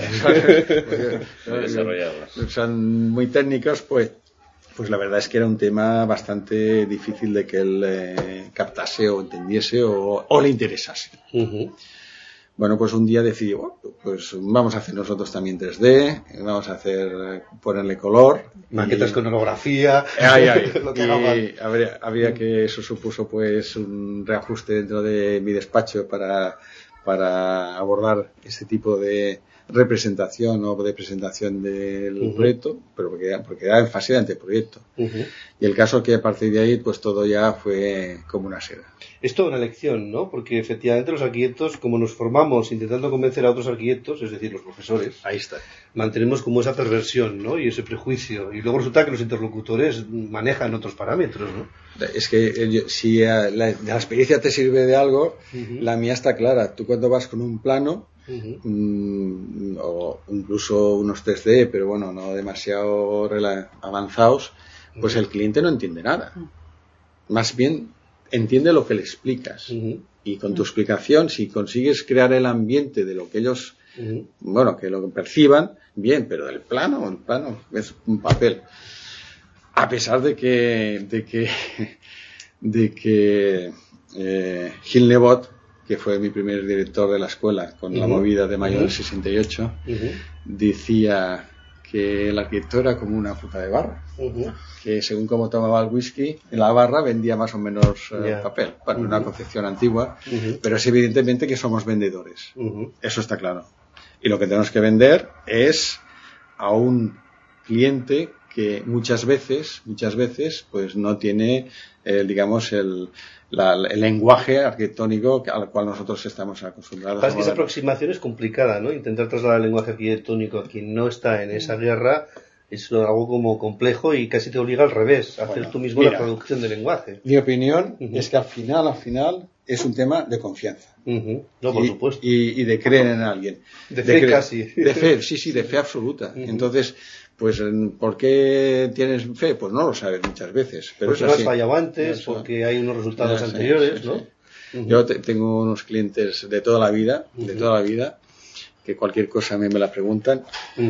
son muy técnicos, pues la verdad es que era un tema bastante difícil de que él captase o entendiese o le interesase. Bueno, pues un día decidí, pues vamos a hacer nosotros también 3D, vamos a ponerle color. Maquetas con holografía. Lo que habría que eso supuso pues un reajuste dentro de mi despacho para abordar ese tipo de representación o de presentación del proyecto, pero porque era en fase de anteproyecto. Y el caso que a partir de ahí, pues todo ya fue como una seda. Esto es una lección, ¿no? Porque efectivamente los arquitectos, como nos formamos intentando convencer a otros arquitectos, es decir, los profesores, ahí está, mantenemos como esa perversión, ¿no? Y ese prejuicio. Y luego resulta que los interlocutores manejan otros parámetros, ¿no? Es que si la experiencia te sirve de algo, la mía está clara. Tú cuando vas con un plano, o incluso unos 3D, pero bueno, no demasiado avanzados, pues el cliente no entiende nada. Más bien entiende lo que le explicas. Y con tu explicación, si consigues crear el ambiente de lo que ellos, bueno, que lo perciban, bien, pero el plano es un papel. A pesar de que Gil Nebot, que fue mi primer director de la escuela con la movida de mayo del 68, decía que el arquitecto era como una fruta de barra, que según cómo tomaba el whisky, en la barra vendía más o menos papel. Bueno, una concepción antigua, pero es evidentemente que somos vendedores. Eso está claro. Y lo que tenemos que vender es a un cliente que muchas veces pues no tiene digamos el lenguaje arquitectónico al cual nosotros estamos acostumbrados. Es que esa aproximación es complicada, ¿no? Intentar trasladar el lenguaje arquitectónico a quien no está en esa guerra es algo como complejo y casi te obliga al revés, a hacer tú mismo la traducción del lenguaje. Mi opinión es que al final es un tema de confianza. No, por supuesto. Y de creer en alguien. De fe casi. De fe, sí, de fe absoluta. Entonces, pues, ¿por qué tienes fe? Pues no lo sabes muchas veces. Pero porque no has fallado antes, porque hay unos resultados anteriores, ¿no? Yo tengo unos clientes de toda la vida, que cualquier cosa a mí me la preguntan,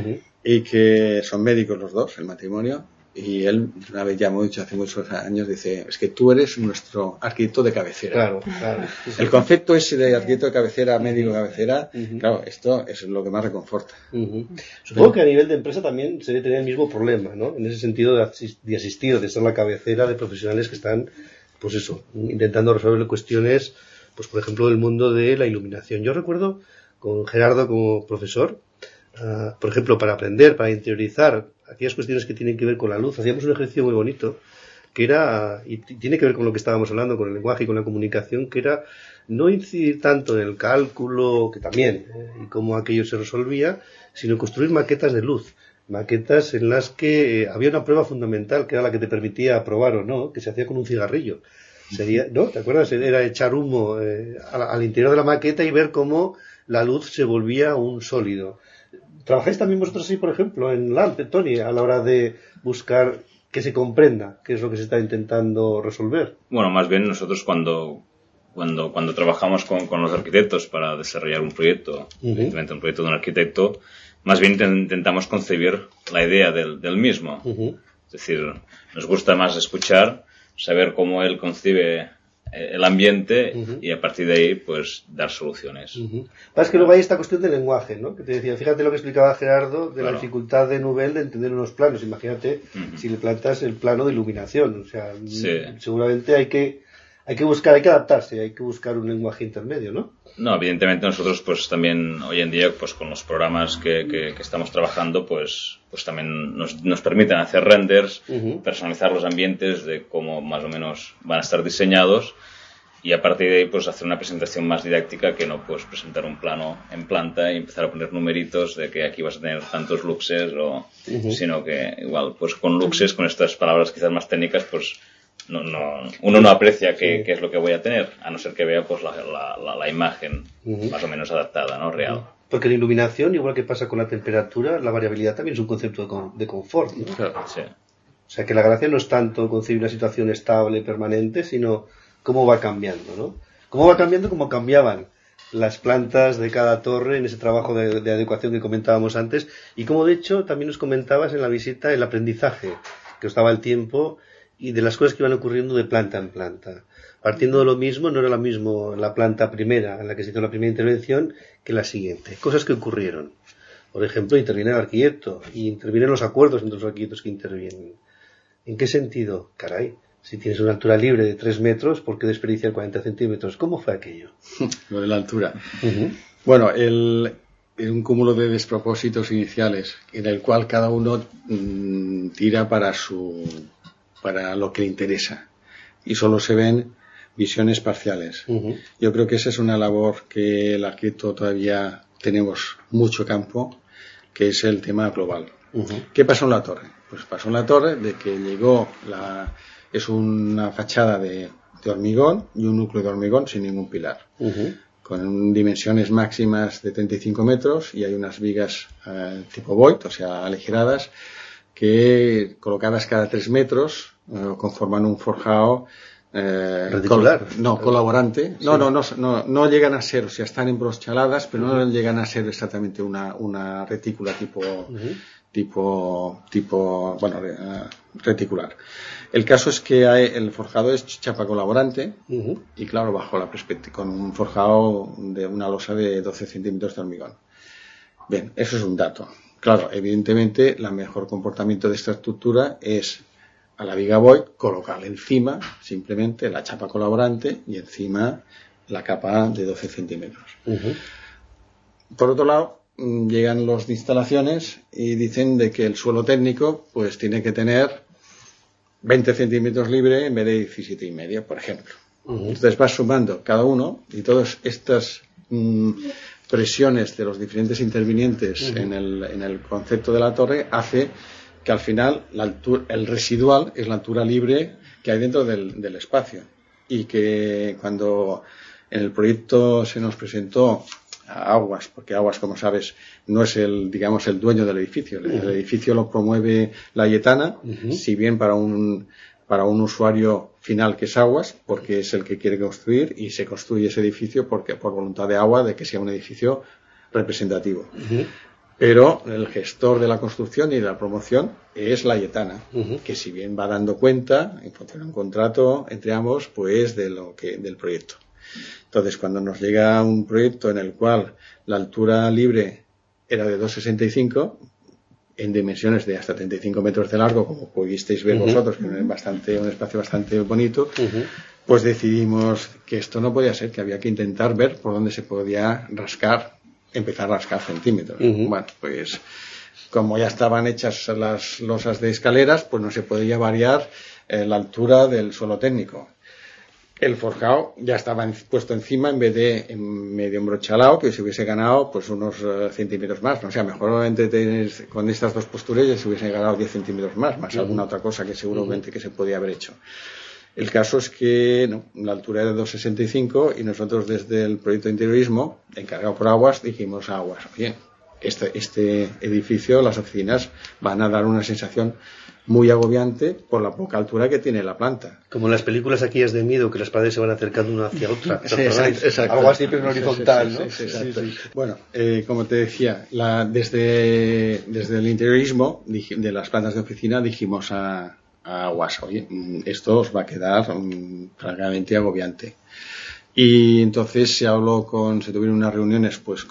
y que son médicos los dos, el matrimonio, y él, una vez ya hemos dicho hace muchos años, dice, es que tú eres nuestro arquitecto de cabecera. Claro. El concepto ese de arquitecto de cabecera, médico de cabecera, claro, esto es lo que más reconforta. Supongo que a nivel de empresa también se debe tener el mismo problema, ¿no? En ese sentido de asistir, de ser la cabecera de profesionales que están, pues eso, intentando resolver cuestiones, pues por ejemplo, del mundo de la iluminación. Yo recuerdo con Gerardo como profesor, por ejemplo, para aprender, para interiorizar aquellas cuestiones que tienen que ver con la luz, hacíamos un ejercicio muy bonito que era, y tiene que ver con lo que estábamos hablando, con el lenguaje y con la comunicación, que era no incidir tanto en el cálculo, que también, y cómo aquello se resolvía, sino construir maquetas de luz, maquetas en las que había una prueba fundamental, que era la que te permitía aprobar o no, que se hacía con un cigarrillo. ¿No? ¿Te acuerdas? Era echar humo al interior de la maqueta y ver cómo la luz se volvía un sólido. ¿Trabajáis también vosotros así, por ejemplo, en LAMP, Tony, a la hora de buscar que se comprenda qué es lo que se está intentando resolver? Bueno, más bien nosotros cuando trabajamos con los arquitectos para desarrollar un proyecto, evidentemente un proyecto de un arquitecto, más bien intentamos concebir la idea del mismo. Es decir, nos gusta más escuchar, saber cómo él concibe el ambiente y a partir de ahí pues dar soluciones. Es que luego hay esta cuestión del lenguaje, ¿no? Que te decía, fíjate lo que explicaba Gerardo de la dificultad de Nouvel de entender unos planos. Imagínate si le plantas el plano de iluminación, o sea, seguramente hay que buscar, hay que adaptarse, hay que buscar un lenguaje intermedio, ¿no? No, evidentemente nosotros pues también hoy en día pues con los programas que estamos trabajando pues también nos permiten hacer renders, personalizar los ambientes de cómo más o menos van a estar diseñados y a partir de ahí pues hacer una presentación más didáctica que no pues presentar un plano en planta y empezar a poner numeritos de que aquí vas a tener tantos luxes sino que igual pues con luxes, con estas palabras quizás más técnicas pues uno no aprecia qué es lo que voy a tener, a no ser que vea pues la imagen más o menos adaptada, ¿no? Real. Porque la iluminación, igual que pasa con la temperatura, la variabilidad también es un concepto de confort, ¿no? Claro, sí. O sea que la gracia no es tanto concebir una situación estable, permanente, sino cómo va cambiando, ¿no? Cómo va cambiando como cambiaban las plantas de cada torre en ese trabajo de adecuación que comentábamos antes y como de hecho también nos comentabas en la visita el aprendizaje, que os daba el tiempo y de las cosas que iban ocurriendo de planta en planta. Partiendo de lo mismo, no era lo mismo la planta primera en la que se hizo la primera intervención que la siguiente. Cosas que ocurrieron. Por ejemplo, interviene el arquitecto y intervienen los acuerdos entre los arquitectos que intervienen. ¿En qué sentido? Caray, si tienes una altura libre de 3 metros, ¿por qué desperdiciar 40 centímetros? ¿Cómo fue aquello? Lo de la altura. Bueno, un cúmulo de despropósitos iniciales en el cual cada uno tira para lo que le interesa y solo se ven visiones parciales. Yo creo que esa es una labor que el arquitecto todavía tenemos mucho campo, que es el tema global. ¿Qué pasó en la torre? Pues pasó en la torre de que llegó es una fachada de hormigón y un núcleo de hormigón sin ningún pilar, con dimensiones máximas de 35 metros y hay unas vigas tipo Voigt, o sea, aligeradas, que colocadas cada 3 metros conforman un forjado reticular. Colaborante. Sí. No llegan a ser, o sea, están embrochaladas, pero no llegan a ser exactamente una retícula reticular. El caso es que el forjado es chapa colaborante y claro, bajo la perspectiva, con un forjado de una losa de 12 centímetros de hormigón. Bien, eso es un dato. Claro, evidentemente, el mejor comportamiento de esta estructura es a la viga Voigt colocarle encima simplemente la chapa colaborante y encima la capa de 12 centímetros. Por otro lado, llegan los de instalaciones y dicen de que el suelo técnico pues tiene que tener 20 centímetros libre en vez de 17,5, por ejemplo. Entonces vas sumando cada uno y todas estas presiones de los diferentes intervinientes en el concepto de la torre hace que al final el residual es la altura libre que hay dentro del espacio y que cuando en el proyecto se nos presentó a Aguas, porque Aguas, como sabes, no es el dueño del edificio. El edificio lo promueve la Lletana, si bien para un usuario final que es Aguas, porque es el que quiere construir y se construye ese edificio porque por voluntad de Aguas de que sea un edificio representativo. Pero el gestor de la construcción y de la promoción es la Lletana, que si bien va dando cuenta, en función de un contrato entre ambos, pues del proyecto. Entonces, cuando nos llega un proyecto en el cual la altura libre era de 2,65, en dimensiones de hasta 35 metros de largo, como pudisteis ver vosotros, que es un espacio bastante bonito, pues decidimos que esto no podía ser, que había que intentar ver por dónde se podía empezar a rascar centímetros. Bueno, pues como ya estaban hechas las losas de escaleras, pues no se podía variar la altura del suelo técnico. El forjado ya estaba puesto encima en vez de medio embrochalado, que se hubiese ganado pues unos centímetros más. No, o sea, mejor con estas dos posturas ya se hubiesen ganado 10 centímetros más alguna otra cosa que seguramente que se podía haber hecho. El caso es que la altura era de 2,65 y nosotros desde el proyecto de interiorismo, encargado por Aguas, dijimos a Aguas, oye, este edificio, las oficinas, van a dar una sensación muy agobiante por la poca altura que tiene la planta. Como en las películas aquellas de miedo, que las paredes se van acercando una hacia otra. Sí, exacto. Algo así, pero en horizontal, ¿no? Sí. Bueno, como te decía, desde el interiorismo de las plantas de oficina dijimos a Aguas, oye, esto os va a quedar francamente agobiante. Y entonces se tuvieron unas reuniones pues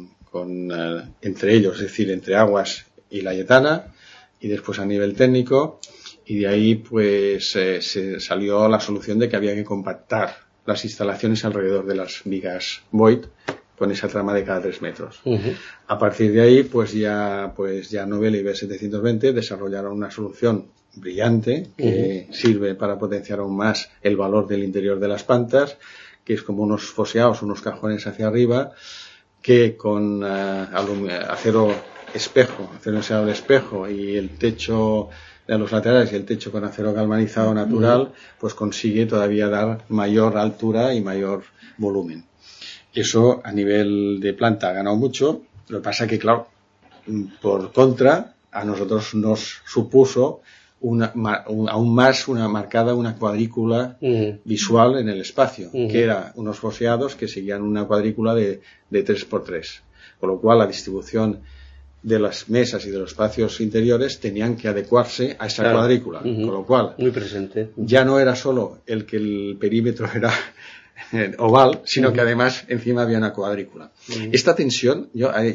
entre ellos, es decir, entre Aguas y la Lletana, y después a nivel técnico, y de ahí pues se salió la solución de que había que compactar las instalaciones alrededor de las vigas Voigt con esa trama de cada 3 metros. A partir de ahí pues ya Nobel y B720 desarrollaron una solución brillante que sirve para potenciar aún más el valor del interior de las plantas, que es como unos foseados, unos cajones hacia arriba, que con acero ensayado de espejo y el techo de los laterales y el techo con acero galvanizado natural, pues consigue todavía dar mayor altura y mayor volumen. Eso a nivel de planta ha ganado mucho. Lo que pasa que, claro, por contra, a nosotros nos supuso aún más una cuadrícula visual en el espacio, que era unos foseados que seguían una cuadrícula de 3x3, con lo cual la distribución de las mesas y de los espacios interiores tenían que adecuarse a esa cuadrícula, con lo cual muy presente. Ya no era solo el perímetro era oval, sino que además encima había una cuadrícula. Esta tensión,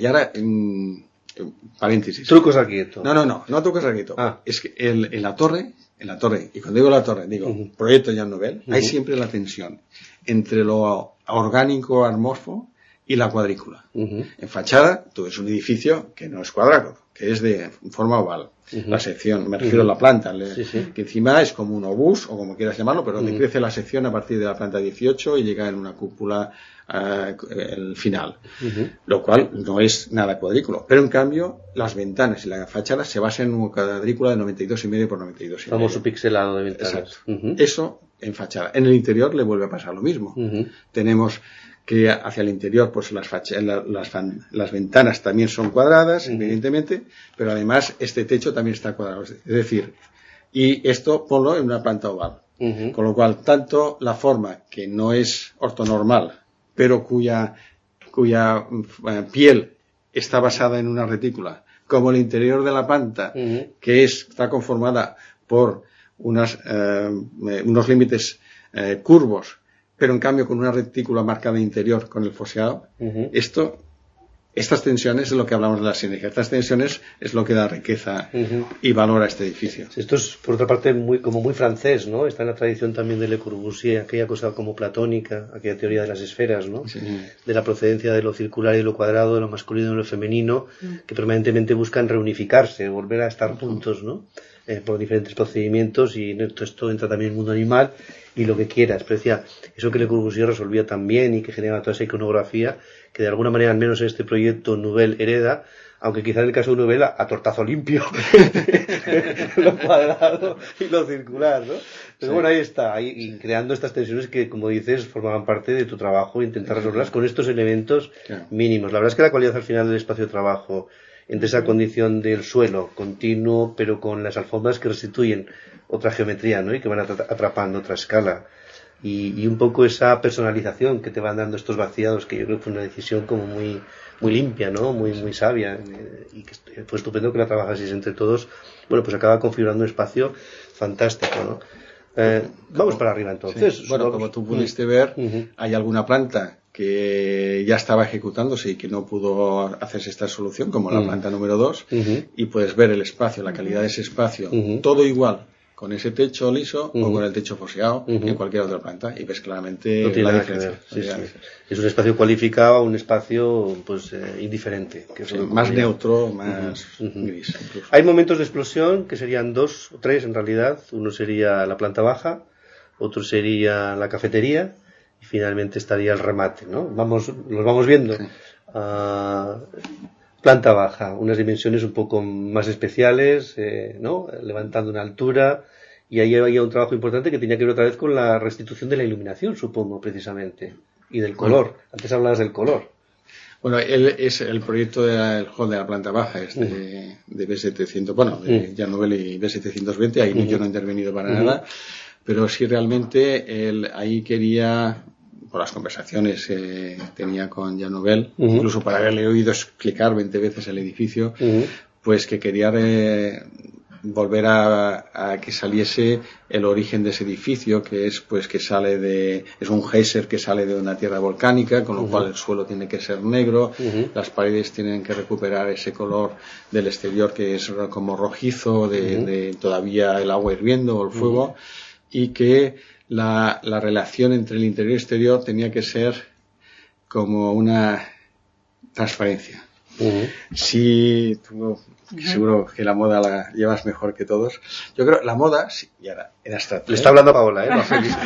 paréntesis. Trucos arquitecto. No trucos arquitecto. Es que en la torre, y cuando digo la torre, proyecto Jan Nobel, hay siempre la tensión entre lo orgánico amorfo y la cuadrícula. En fachada, tú ves un edificio que no es cuadrado, que es de forma oval. La sección, me refiero a la planta, que encima es como un obús, o como quieras llamarlo, pero donde crece la sección a partir de la planta 18 y llega en una cúpula el final. Lo cual no es nada cuadrículo. Pero en cambio, las ventanas y la fachada se basan en una cuadrícula de 92,5 por 92,5. Famoso pixelado de ventanas. Exacto. Eso en fachada. En el interior le vuelve a pasar lo mismo. Tenemos que hacia el interior pues las ventanas también son cuadradas, evidentemente, pero además este techo también está cuadrado. Es decir, y esto ponlo en una planta oval. Con lo cual, tanto la forma que no es ortonormal, pero cuya piel está basada en una retícula, como el interior de la planta, que está conformada por unos límites curvos, pero en cambio con una retícula marcada interior con el foseado, estas tensiones es lo que hablamos de la sinergia. Estas tensiones es lo que da riqueza y valor a este edificio. Esto es, por otra parte, como muy francés, ¿no? Está en la tradición también de Le Corbusier, aquella cosa como platónica, aquella teoría de las esferas, ¿no? De la procedencia de lo circular y de lo cuadrado, de lo masculino y de lo femenino, que permanentemente buscan reunificarse, volver a estar juntos, ¿no? Por diferentes procedimientos, y esto entra también en el mundo animal y lo que quieras. Pero decía, eso que Le Corbusier resolvía tan bien y que generaba toda esa iconografía, que de alguna manera, al menos en este proyecto, Nouvel hereda, aunque quizá en el caso de Nouvel a tortazo limpio, lo cuadrado y lo circular, ¿no? Pero bueno, ahí está, y creando estas tensiones que, como dices, formaban parte de tu trabajo, intentar resolverlas con estos elementos mínimos. La verdad es que la cualidad al final del espacio de trabajo, entre esa condición del suelo continuo, pero con las alfombras que restituyen otra geometría, ¿no? Y que van atrapando otra escala. Y un poco esa personalización que te van dando estos vaciados, que yo creo que fue una decisión como muy limpia, ¿no? Muy sabia, y que fue estupendo que la trabajaseis entre todos. Bueno, pues acaba configurando un espacio fantástico, ¿no? Vamos para arriba entonces. Sí. Bueno, como tú pudiste ver, hay alguna planta que ya estaba ejecutándose y que no pudo hacerse esta solución, como la planta número 2, y puedes ver el espacio, la calidad de ese espacio, todo igual con ese techo liso o con el techo foseado en cualquier otra planta, y ves claramente no tiene la nada diferencia. Que ver. Sí. Es un espacio cualificado, un espacio pues indiferente, que más neutro, más gris incluso. Hay momentos de explosión que serían 2 o 3 en realidad. Uno sería la planta baja, otro sería la cafetería y finalmente estaría el remate, ¿no? Los vamos viendo. Planta baja, unas dimensiones un poco más especiales, ¿no? Levantando una altura, y ahí había un trabajo importante que tenía que ver otra vez con la restitución de la iluminación, supongo, precisamente, y del color. Antes hablabas del color. Bueno, es el proyecto del hall de la planta baja, de B700, bueno, de Jan Nouvel y B720, ahí yo no he intervenido para nada, pero sí realmente él ahí quería, por las conversaciones tenía con Jan Nouvel, incluso para haberle oído explicar 20 veces el edificio, pues que quería volver a que saliese el origen de ese edificio, que es pues que es un geyser que sale de una tierra volcánica, con lo cual el suelo tiene que ser negro, las paredes tienen que recuperar ese color del exterior que es como rojizo de todavía el agua hirviendo o el fuego, y que la relación entre el interior y el exterior tenía que ser como una transparencia. Si tú seguro que la moda la llevas mejor que todos. Yo creo la moda, sí, y ahora en abstracto. Le está hablando a Paola, no feliz.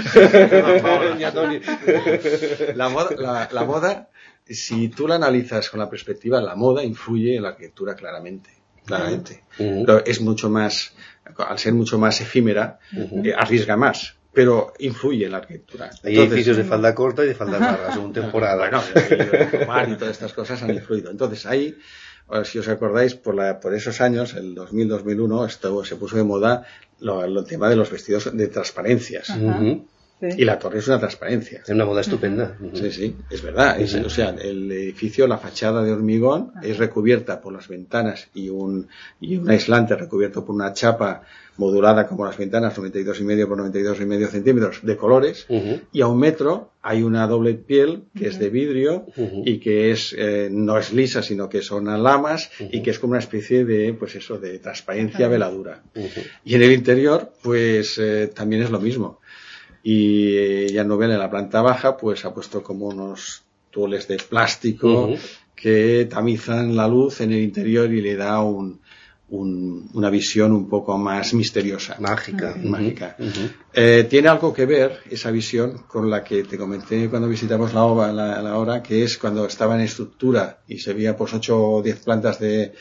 La moda, si tú la analizas con la perspectiva, la moda influye en la arquitectura claramente. Pero es mucho más, al ser mucho más efímera, arriesga más. Pero influye en la arquitectura. Hay edificios de falda corta y de falda larga, según temporada. Bueno, y todas estas cosas han influido. Entonces ahí, si os acordáis, por esos años, el 2000-2001, se puso de moda el tema de los vestidos de transparencias. Y la torre es una transparencia. Es una moda estupenda. Sí, es verdad. O sea, el edificio, la fachada de hormigón, es recubierta por las ventanas y un aislante recubierto por una chapa modulada como las ventanas, 92,5 por 92,5 centímetros de colores, y a 1 metro hay una doble piel que es de vidrio y que no es lisa, sino que son lamas y que es como una especie de, pues eso, de transparencia veladura. Y en el interior, pues también es lo mismo. Y Jan Nouvel en la planta baja, pues ha puesto como unos tules de plástico que tamizan la luz en el interior y le da una visión un poco más misteriosa. Mágica. Tiene algo que ver esa visión con la que te comenté cuando visitamos la obra, que es cuando estaba en estructura y se veía pues 8 o 10 plantas de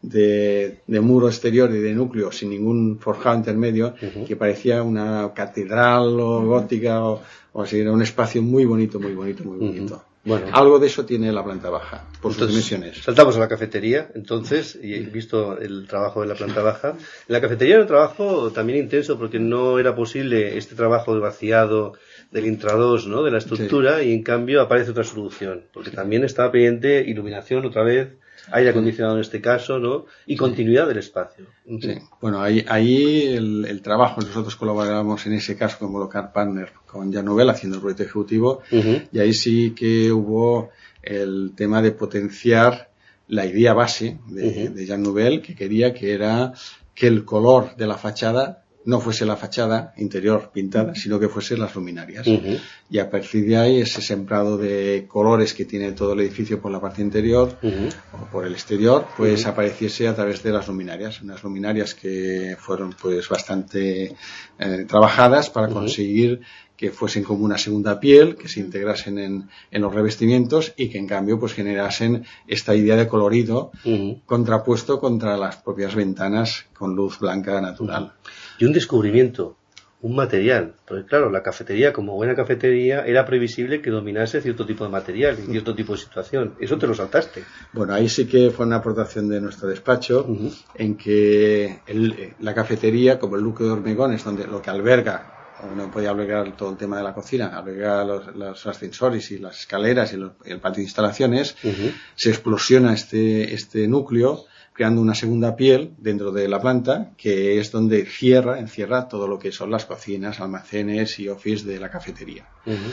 muro exterior y de núcleo sin ningún forjado intermedio, que parecía una catedral o gótica o así. Era un espacio muy bonito. Bueno, algo de eso tiene la planta baja, por sus dimensiones. Saltamos a la cafetería, entonces, y he visto el trabajo de la planta baja. En la cafetería era un trabajo también intenso, porque no era posible este trabajo de vaciado del intradós, ¿no?, de la estructura, y en cambio aparece otra solución, porque también estaba pendiente iluminación otra vez, aire acondicionado en este caso, ¿no?, y continuidad del espacio. Sí. Bueno, ahí el trabajo, nosotros colaboramos en ese caso como local partner con Jean Nouvel haciendo el proyecto ejecutivo, y ahí sí que hubo el tema de potenciar la idea base de Jean Nouvel, que quería que era que el color de la fachada no fuese la fachada interior pintada, sino que fuese las luminarias. Y a partir de ahí, ese sembrado de colores que tiene todo el edificio por la parte interior o por el exterior, pues apareciese a través de las luminarias. Unas luminarias que fueron pues bastante trabajadas para conseguir que fuesen como una segunda piel, que se integrasen en los revestimientos y que en cambio pues generasen esta idea de colorido contrapuesto contra las propias ventanas con luz blanca natural. Y un descubrimiento, un material, porque claro, la cafetería, como buena cafetería, era previsible que dominase cierto tipo de material y cierto tipo de situación. Eso te lo saltaste. Bueno, ahí sí que fue una aportación de nuestro despacho, en que la cafetería, como el núcleo de hormigón, es donde lo que alberga, no podía albergar todo el tema de la cocina, albergar los ascensores y las escaleras y el patio de instalaciones, se explosiona este núcleo, creando una segunda piel dentro de la planta, que es donde encierra todo lo que son las cocinas, almacenes y office de la cafetería.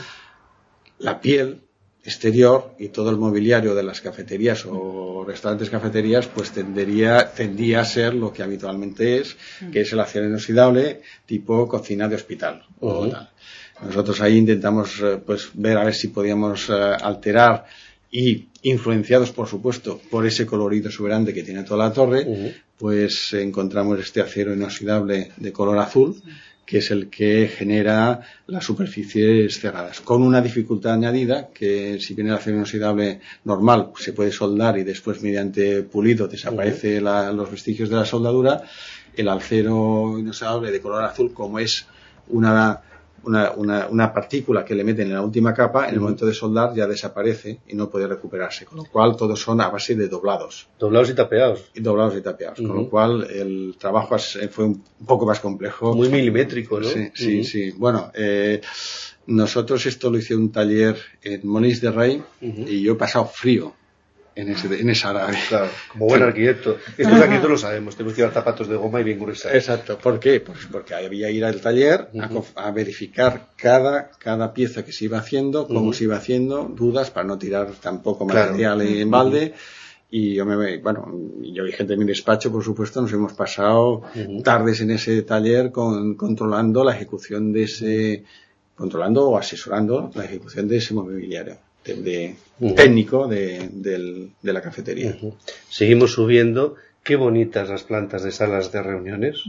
La piel exterior y todo el mobiliario de las cafeterías o restaurantes cafeterías pues tendía a ser lo que habitualmente es, que es el acero inoxidable tipo cocina de hospital o tal. Nosotros ahí intentamos pues ver a ver si podíamos alterar, y influenciados por supuesto por ese colorido exuberante que tiene toda la torre, pues encontramos este acero inoxidable de color azul, que es el que genera las superficies cerradas, con una dificultad añadida, que si bien el acero inoxidable normal se puede soldar y después mediante pulido desaparece los vestigios de la soldadura, el acero inoxidable de color azul, como es una partícula que le meten en la última capa, en el momento de soldar ya desaparece y no puede recuperarse, con lo cual todos son a base de doblados. Doblados y tapeados. Con lo cual el trabajo fue un poco más complejo. Muy milimétrico, ¿no? Sí. Bueno, nosotros esto lo hice un taller en Molins de Rey y yo he pasado frío en esa nave. Claro, como buen arquitecto. Estos arquitectos lo sabemos, tenemos que llevar zapatos de goma y bien gruesos. Exacto. ¿Por qué? Pues porque había que ir al taller a verificar cada pieza que se iba haciendo, cómo se iba haciendo, dudas para no tirar tampoco material en balde. Y yo y gente de mi despacho, por supuesto, nos hemos pasado tardes en ese taller controlando la ejecución controlando o asesorando la ejecución de ese mobiliario técnico de la cafetería. Seguimos subiendo. Qué bonitas las plantas de salas de reuniones.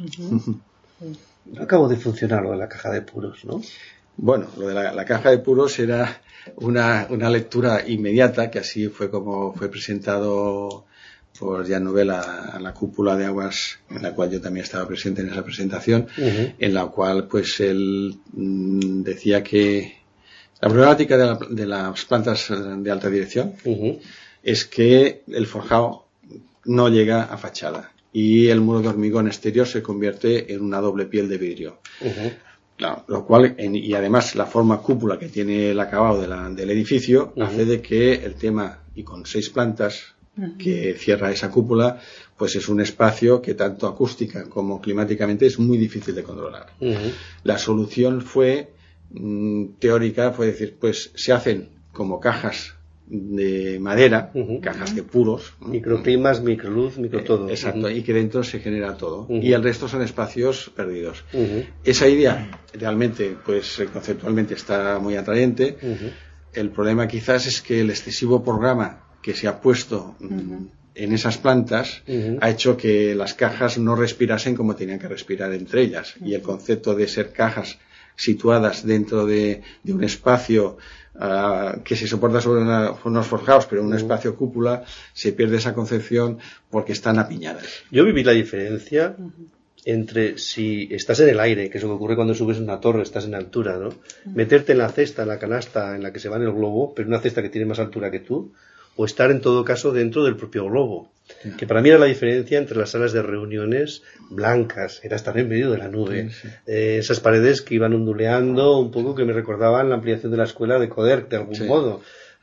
Acabo de funcionar lo de la caja de puros, ¿no? Bueno, lo de la caja de puros era una lectura inmediata, que así fue como fue presentado por Jean Nouvel a la cúpula de aguas, en la cual yo también estaba presente en esa presentación, en la cual pues él decía que la problemática de las plantas de alta dirección es que el forjado no llega a fachada y el muro de hormigón exterior se convierte en una doble piel de vidrio. Claro, lo cual, y además la forma cúpula que tiene el acabado del edificio hace de que el tema, y con 6 plantas que cierra esa cúpula, pues es un espacio que tanto acústica como climáticamente es muy difícil de controlar. La solución fue teórica, fue decir, pues se hacen como cajas de madera, cajas de puros, ¿no? Microclimas, microluz, microtodo. Exacto, y que dentro se genera todo. Y el resto son espacios perdidos. Esa idea realmente, pues conceptualmente está muy atrayente. el problema quizás es que el excesivo programa que se ha puesto en esas plantas ha hecho que las cajas no respirasen como tenían que respirar entre ellas. Y el concepto de ser cajas situadas dentro de un espacio que se soporta sobre unos forjados, pero un espacio cúpula, se pierde esa concepción porque están apiñadas. Yo viví la diferencia entre si estás en el aire, que es lo que ocurre cuando subes una torre, estás en altura, ¿no? Meterte en la cesta, en la canasta en la que se va en el globo, pero una cesta que tiene más altura que tú, o estar en todo caso dentro del propio globo, que para mí era la diferencia entre las salas de reuniones blancas, era estar en medio de la nube, esas paredes que iban onduleando un poco, que me recordaban la ampliación de la escuela de Coderc de algún modo,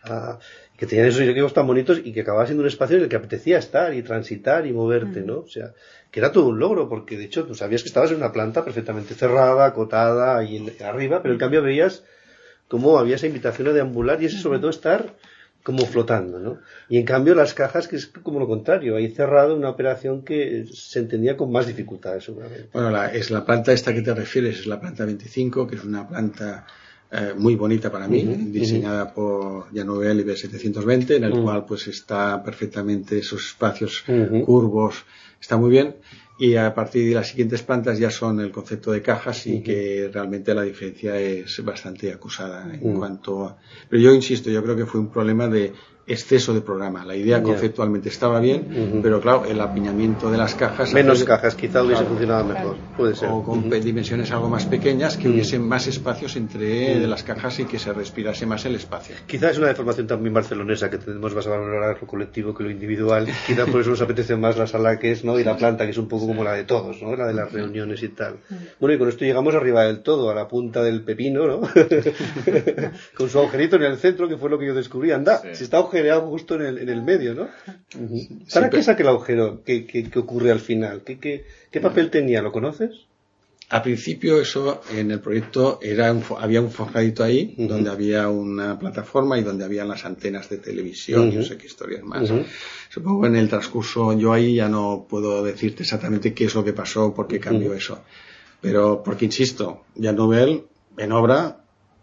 que tenían esos equipos tan bonitos y que acababa siendo un espacio en el que apetecía estar y transitar y moverte, ¿no? O sea, que era todo un logro, porque de hecho tú sabías que estabas en una planta perfectamente cerrada, acotada ahí arriba, pero en cambio veías cómo había esa invitación a deambular y ese sobre todo estar como flotando, ¿no? Y en cambio las cajas, que es como lo contrario, ahí cerrado, una operación que se entendía con más dificultades seguramente. Bueno, es la planta esta que te refieres, es la planta 25, que es una planta muy bonita para mí, diseñada por Jean Nouvel IB 720, en el cual pues está perfectamente esos espacios curvos, está muy bien. Y a partir de las siguientes plantas ya son el concepto de cajas y que realmente la diferencia es bastante acusada en cuanto a... Pero yo insisto, yo creo que fue un problema de exceso de programa. La idea conceptualmente estaba bien, pero claro, el apiñamiento de las cajas... Menos cajas, quizá hubiese funcionado mejor. Puede ser. O con dimensiones algo más pequeñas, que hubiesen más espacios entre de las cajas y que se respirase más el espacio. Quizá es una deformación también barcelonesa, que tenemos más a valorar lo colectivo que lo individual. Quizá por eso nos apetece más la sala que es, ¿no? Y la planta, que es un poco como la de todos, ¿no? La de las reuniones y tal. Bueno, y con esto llegamos arriba del todo, a la punta del pepino, ¿no? Con su agujerito en el centro, que fue lo que yo descubrí. Anda, si está agujereado justo en el medio, ¿no? ¿Para qué saca el agujero? ¿Qué ocurre al final? ¿Qué papel tenía? ¿Lo conoces? A principio eso en el proyecto había un forjadito ahí donde había una plataforma y donde habían las antenas de televisión y no sé qué historias más. Supongo en el transcurso yo ahí ya no puedo decirte exactamente qué es lo que pasó, por qué cambió eso. Pero porque insisto, Jean Nouvel en obra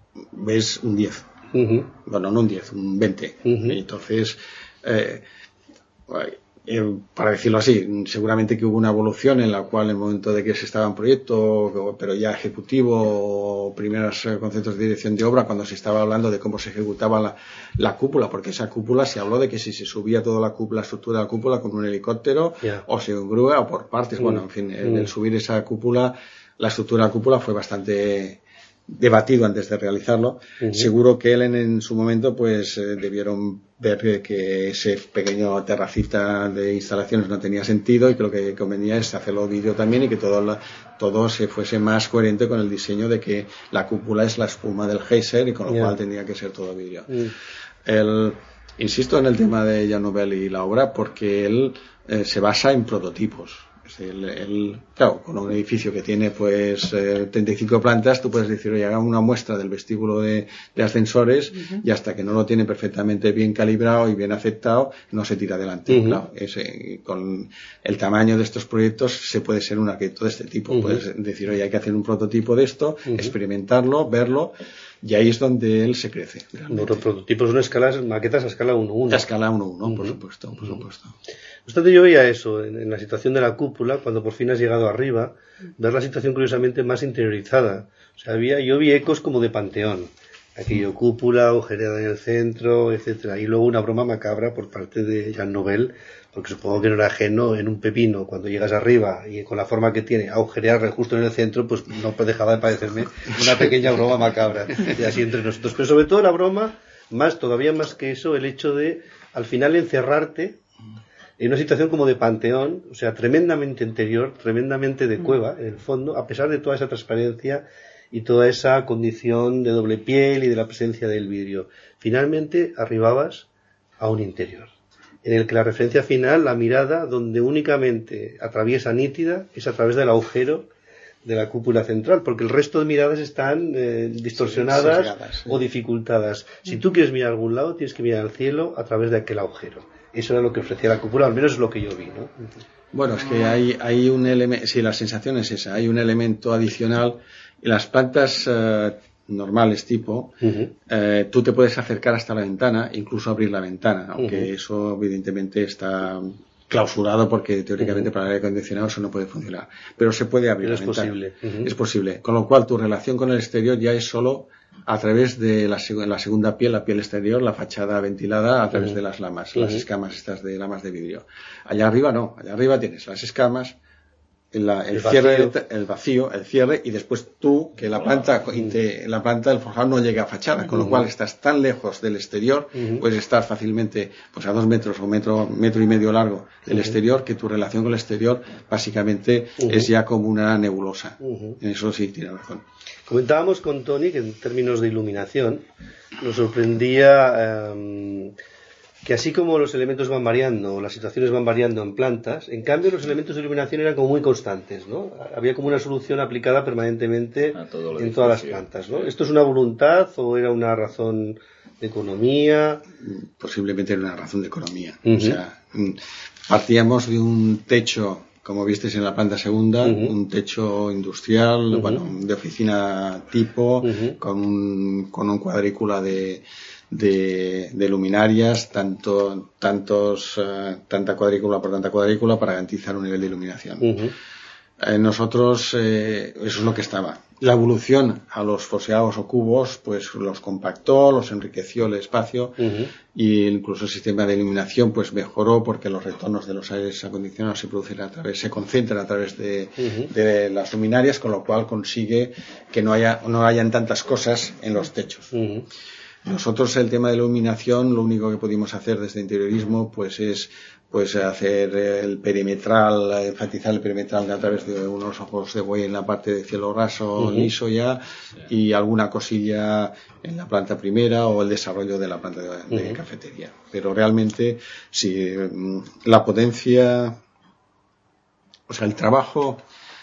ves un 10. Bueno, no un 10, un 20. Entonces, para decirlo así, seguramente que hubo una evolución en la cual en el momento de que se estaba en proyecto, pero ya ejecutivo o primeros conceptos de dirección de obra, cuando se estaba hablando de cómo se ejecutaba la cúpula, porque esa cúpula se habló de que si se subía toda la estructura de la cúpula con un helicóptero o se grúa o por partes, bueno, en fin, el subir esa cúpula, la estructura de la cúpula fue bastante debatido antes de realizarlo. Seguro que él en su momento pues debieron ver que ese pequeño terracita de instalaciones no tenía sentido y que lo que convenía es hacerlo vídeo también y que todo se fuese más coherente con el diseño de que la cúpula es la espuma del geyser y con lo cual tendría que ser todo vídeo. Insisto en el tema de Jean Nouvel y la obra porque él se basa en prototipos. Claro, con un edificio que tiene pues 35 plantas, tú puedes decir, oye, haga una muestra del vestíbulo de ascensores y hasta que no lo tiene perfectamente bien calibrado y bien aceptado, no se tira adelante. Claro, con el tamaño de estos proyectos se puede ser un arquitecto de este tipo. Puedes decir, oye, hay que hacer un prototipo de esto, experimentarlo, verlo, y ahí es donde él se crece. Los prototipos son escalas, maquetas a escala 1:1. A escala 1:1, por supuesto. No obstante, yo veía eso en la situación de la cúpula, cuando por fin has llegado arriba, ver la situación curiosamente más interiorizada. O sea, yo vi ecos como de Panteón. Aquello, cúpula, agujereada en el centro, etcétera. Y luego una broma macabra por parte de Jean Nouvel, porque supongo que no era ajeno en un pepino, cuando llegas arriba y con la forma que tiene, agujerear justo en el centro, pues no dejaba de parecerme una pequeña broma macabra. Y así entre nosotros. Pero sobre todo la broma, todavía más que eso, el hecho de, al final, encerrarte en una situación como de panteón, o sea, tremendamente interior, tremendamente de cueva, en el fondo, a pesar de toda esa transparencia y toda esa condición de doble piel y de la presencia del vidrio. Finalmente arribabas a un interior, en el que la referencia final, la mirada, donde únicamente atraviesa nítida, es a través del agujero de la cúpula central, porque el resto de miradas están distorsionadas o dificultadas. Si tú quieres mirar a algún lado, tienes que mirar al cielo a través de aquel agujero. Eso era lo que ofrecía la cúpula, al menos es lo que yo vi, ¿no? Bueno, es que hay un elemento, sí, la sensación es esa, hay un elemento adicional. Las plantas normales tipo, tú te puedes acercar hasta la ventana, incluso abrir la ventana, aunque eso evidentemente está clausurado porque teóricamente para el aire acondicionado eso no puede funcionar. Pero se puede abrir la ventana. Posible. Es posible. Con lo cual tu relación con el exterior ya es solo a través de la segunda piel, la piel exterior, la fachada ventilada a través de las lamas, las escamas estas de lamas de vidrio. Allá arriba no, allá arriba tienes las escamas, el cierre, el vacío, el cierre, y después tú, que la planta del forjado no llega a fachada, con lo cual estás tan lejos del exterior, puedes estar fácilmente pues a 2 metros o metro y medio largo del exterior, que tu relación con el exterior básicamente es ya como una nebulosa. En eso sí tiene razón. Comentábamos con Toni que en términos de iluminación nos sorprendía que así como los elementos van variando, las situaciones van variando en plantas, en cambio los elementos de iluminación eran como muy constantes, ¿no? Había como una solución aplicada permanentemente en todas las plantas, ¿no? ¿Esto es una voluntad o era una razón de economía? Posiblemente era una razón de economía. O sea, partíamos de un techo, como visteis en la planta segunda, un techo industrial, bueno, de oficina tipo, con un cuadrícula de luminarias, tanta cuadrícula por tanta cuadrícula para garantizar un nivel de iluminación. Nosotros, eso es lo que estaba. La evolución a los forseados o cubos, pues los compactó, los enriqueció el espacio, y incluso el sistema de iluminación pues mejoró porque los retornos de los aires acondicionados se concentran a través de las luminarias, con lo cual consigue que no hayan tantas cosas en los techos. Nosotros el tema de iluminación, lo único que pudimos hacer desde interiorismo pues es hacer el perimetral, enfatizar el perimetral a través de unos ojos de buey en la parte de cielo raso, liso ya, y alguna cosilla en la planta primera o el desarrollo de la planta de cafetería. Pero realmente, sí, la potencia, o sea, el trabajo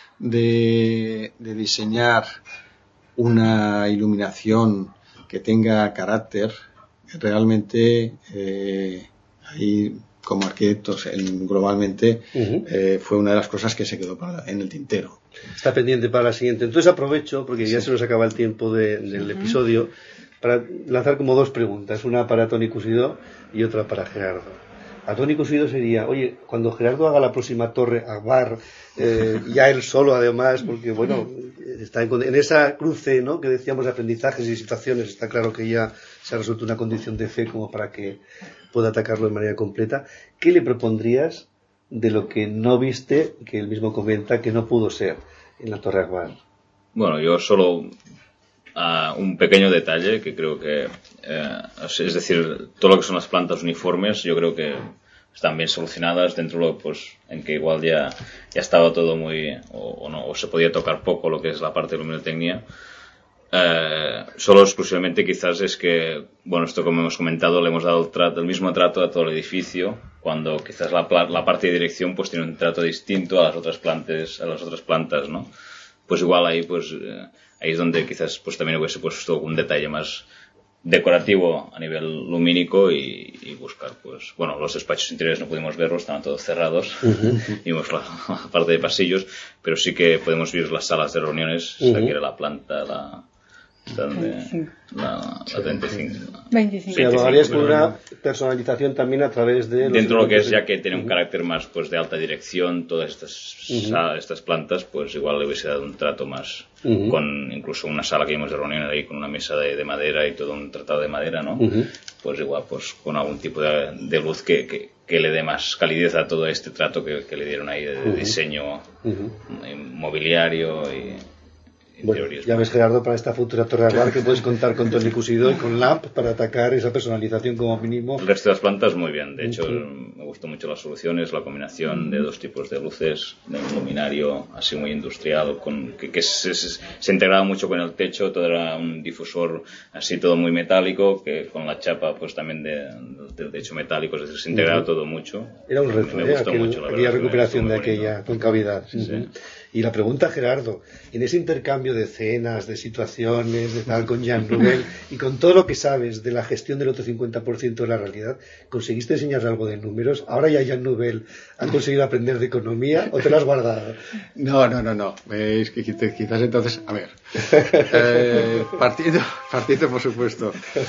de diseñar una iluminación que tenga carácter, realmente ahí como arquitectos globalmente fue una de las cosas que se quedó en el tintero. Está pendiente para la siguiente. Entonces aprovecho, porque ya se nos acaba el tiempo del episodio, para lanzar como 2 preguntas, una para Toni Cusidó y otra para Gerardo. A Toni Cusidó sería, oye, cuando Gerardo haga la próxima torre Agbar, ya él solo además, porque bueno, está en esa cruce, ¿no?, que decíamos, aprendizajes y situaciones, está claro que ya se ha resuelto una condición de fe como para que pueda atacarlo de manera completa. ¿Qué le propondrías de lo que no viste, que él mismo comenta que no pudo ser en la torre Agbar? Bueno, yo solo un pequeño detalle que creo que es decir, todo lo que son las plantas uniformes, yo creo que están bien solucionadas dentro pues en que igual ya estaba todo muy o se podía tocar poco lo que es la parte de luminotecnia. Solo exclusivamente quizás es que, bueno, esto como hemos comentado, le hemos dado el mismo trato a todo el edificio, cuando quizás la parte de dirección pues tiene un trato distinto a las otras plantas, ¿no? Pues igual ahí ahí es donde quizás pues también hubiese puesto un detalle más decorativo a nivel lumínico y buscar pues, bueno, los despachos interiores no pudimos verlos, estaban todos cerrados, vimos la parte de pasillos, pero sí que podemos ver las salas de reuniones, esa que era la planta, la 25. Sí, hablarías con una personalización también a través de... Dentro de lo que es, ya que tiene un carácter más pues de alta dirección, todas estas plantas, pues igual le hubiese dado un trato más, con incluso una sala que vimos de reunión ahí, con una mesa de madera y todo un tratado de madera, ¿no? Pues igual, pues con algún tipo de luz que le dé más calidez a todo este trato que le dieron ahí de diseño mobiliario y... Bueno, ya ves, Gerardo, para esta futura torre Agbar que puedes contar con Toni Cusidó y con LAMP para atacar esa personalización como mínimo. El resto de las plantas muy bien, de hecho me gustó mucho las soluciones, la combinación de 2 tipos de luces, de un luminario así muy industrial que se integraba mucho con el techo, todo era un difusor así todo muy metálico, que con la chapa pues también del techo metálico, es decir, se integraba todo mucho. Era un reto, me gustó mucho, la verdad, aquella recuperación de aquella concavidad. Y la pregunta, Gerardo, en ese intercambio intercambio de escenas, de situaciones, de tal, con Jean Nouvel, y con todo lo que sabes de la gestión del otro 50% de la realidad, ¿conseguiste enseñar algo de números? ¿Ahora ya Jean Nouvel ha conseguido aprender de economía o te lo has guardado? No. Es que quizás entonces, a ver, partiendo por supuesto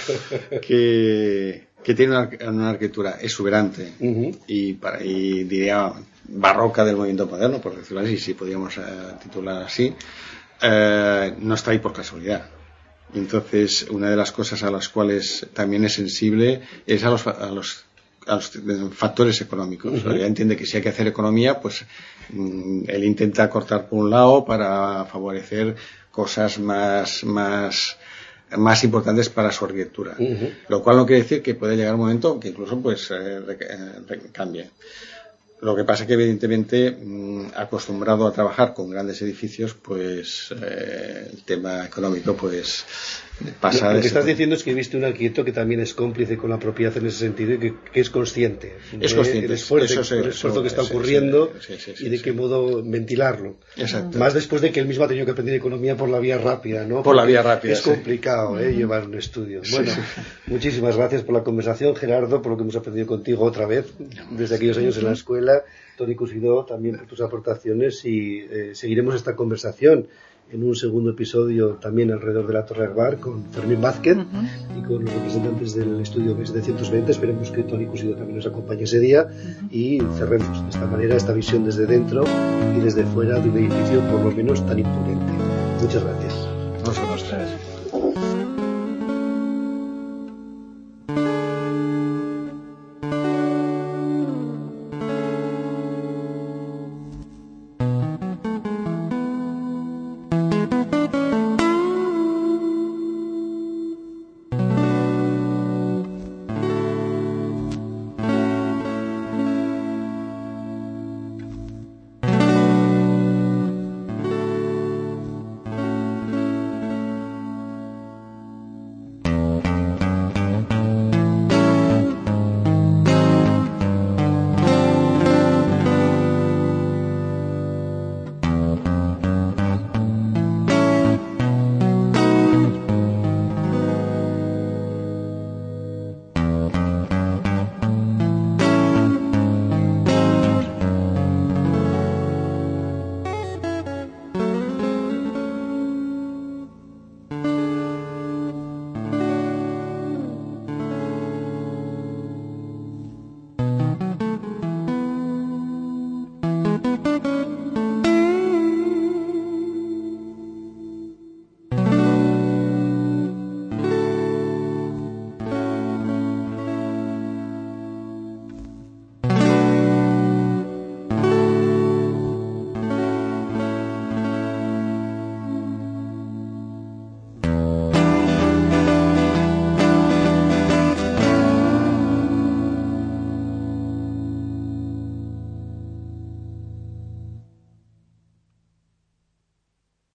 que tiene una arquitectura exuberante y diría barroca del movimiento moderno, por decirlo así, si podríamos titular así, no está ahí por casualidad. Entonces, una de las cosas a las cuales también es sensible es a los factores económicos. Ella entiende que si hay que hacer economía, pues él intenta cortar por un lado para favorecer cosas más importantes para su arquitectura. Lo cual no quiere decir que puede llegar un momento que incluso pues cambie. Lo que pasa es que evidentemente acostumbrado a trabajar con grandes edificios, pues el tema económico pues pasa. Lo que estás diciendo es que viste un arquitecto que también es cómplice con la propiedad en ese sentido y que es consciente del esfuerzo que está ocurriendo y de qué modo ventilarlo. Exacto. Más después de que él mismo ha tenido que aprender economía por la vía rápida, ¿no? Por la vía rápida. Es complicado llevar un estudio. Bueno, muchísimas gracias por la conversación, Gerardo, por lo que hemos aprendido contigo otra vez desde aquellos años en la escuela. Toni Cusidó, también por tus aportaciones, y seguiremos esta conversación en un segundo episodio también alrededor de la Torre Agbar con Fermín Vázquez y con los representantes del estudio B720. Esperemos que Toni Cusidó también nos acompañe ese día y cerremos de esta manera esta visión desde dentro y desde fuera de un edificio por lo menos tan imponente. Muchas gracias. Nosotros.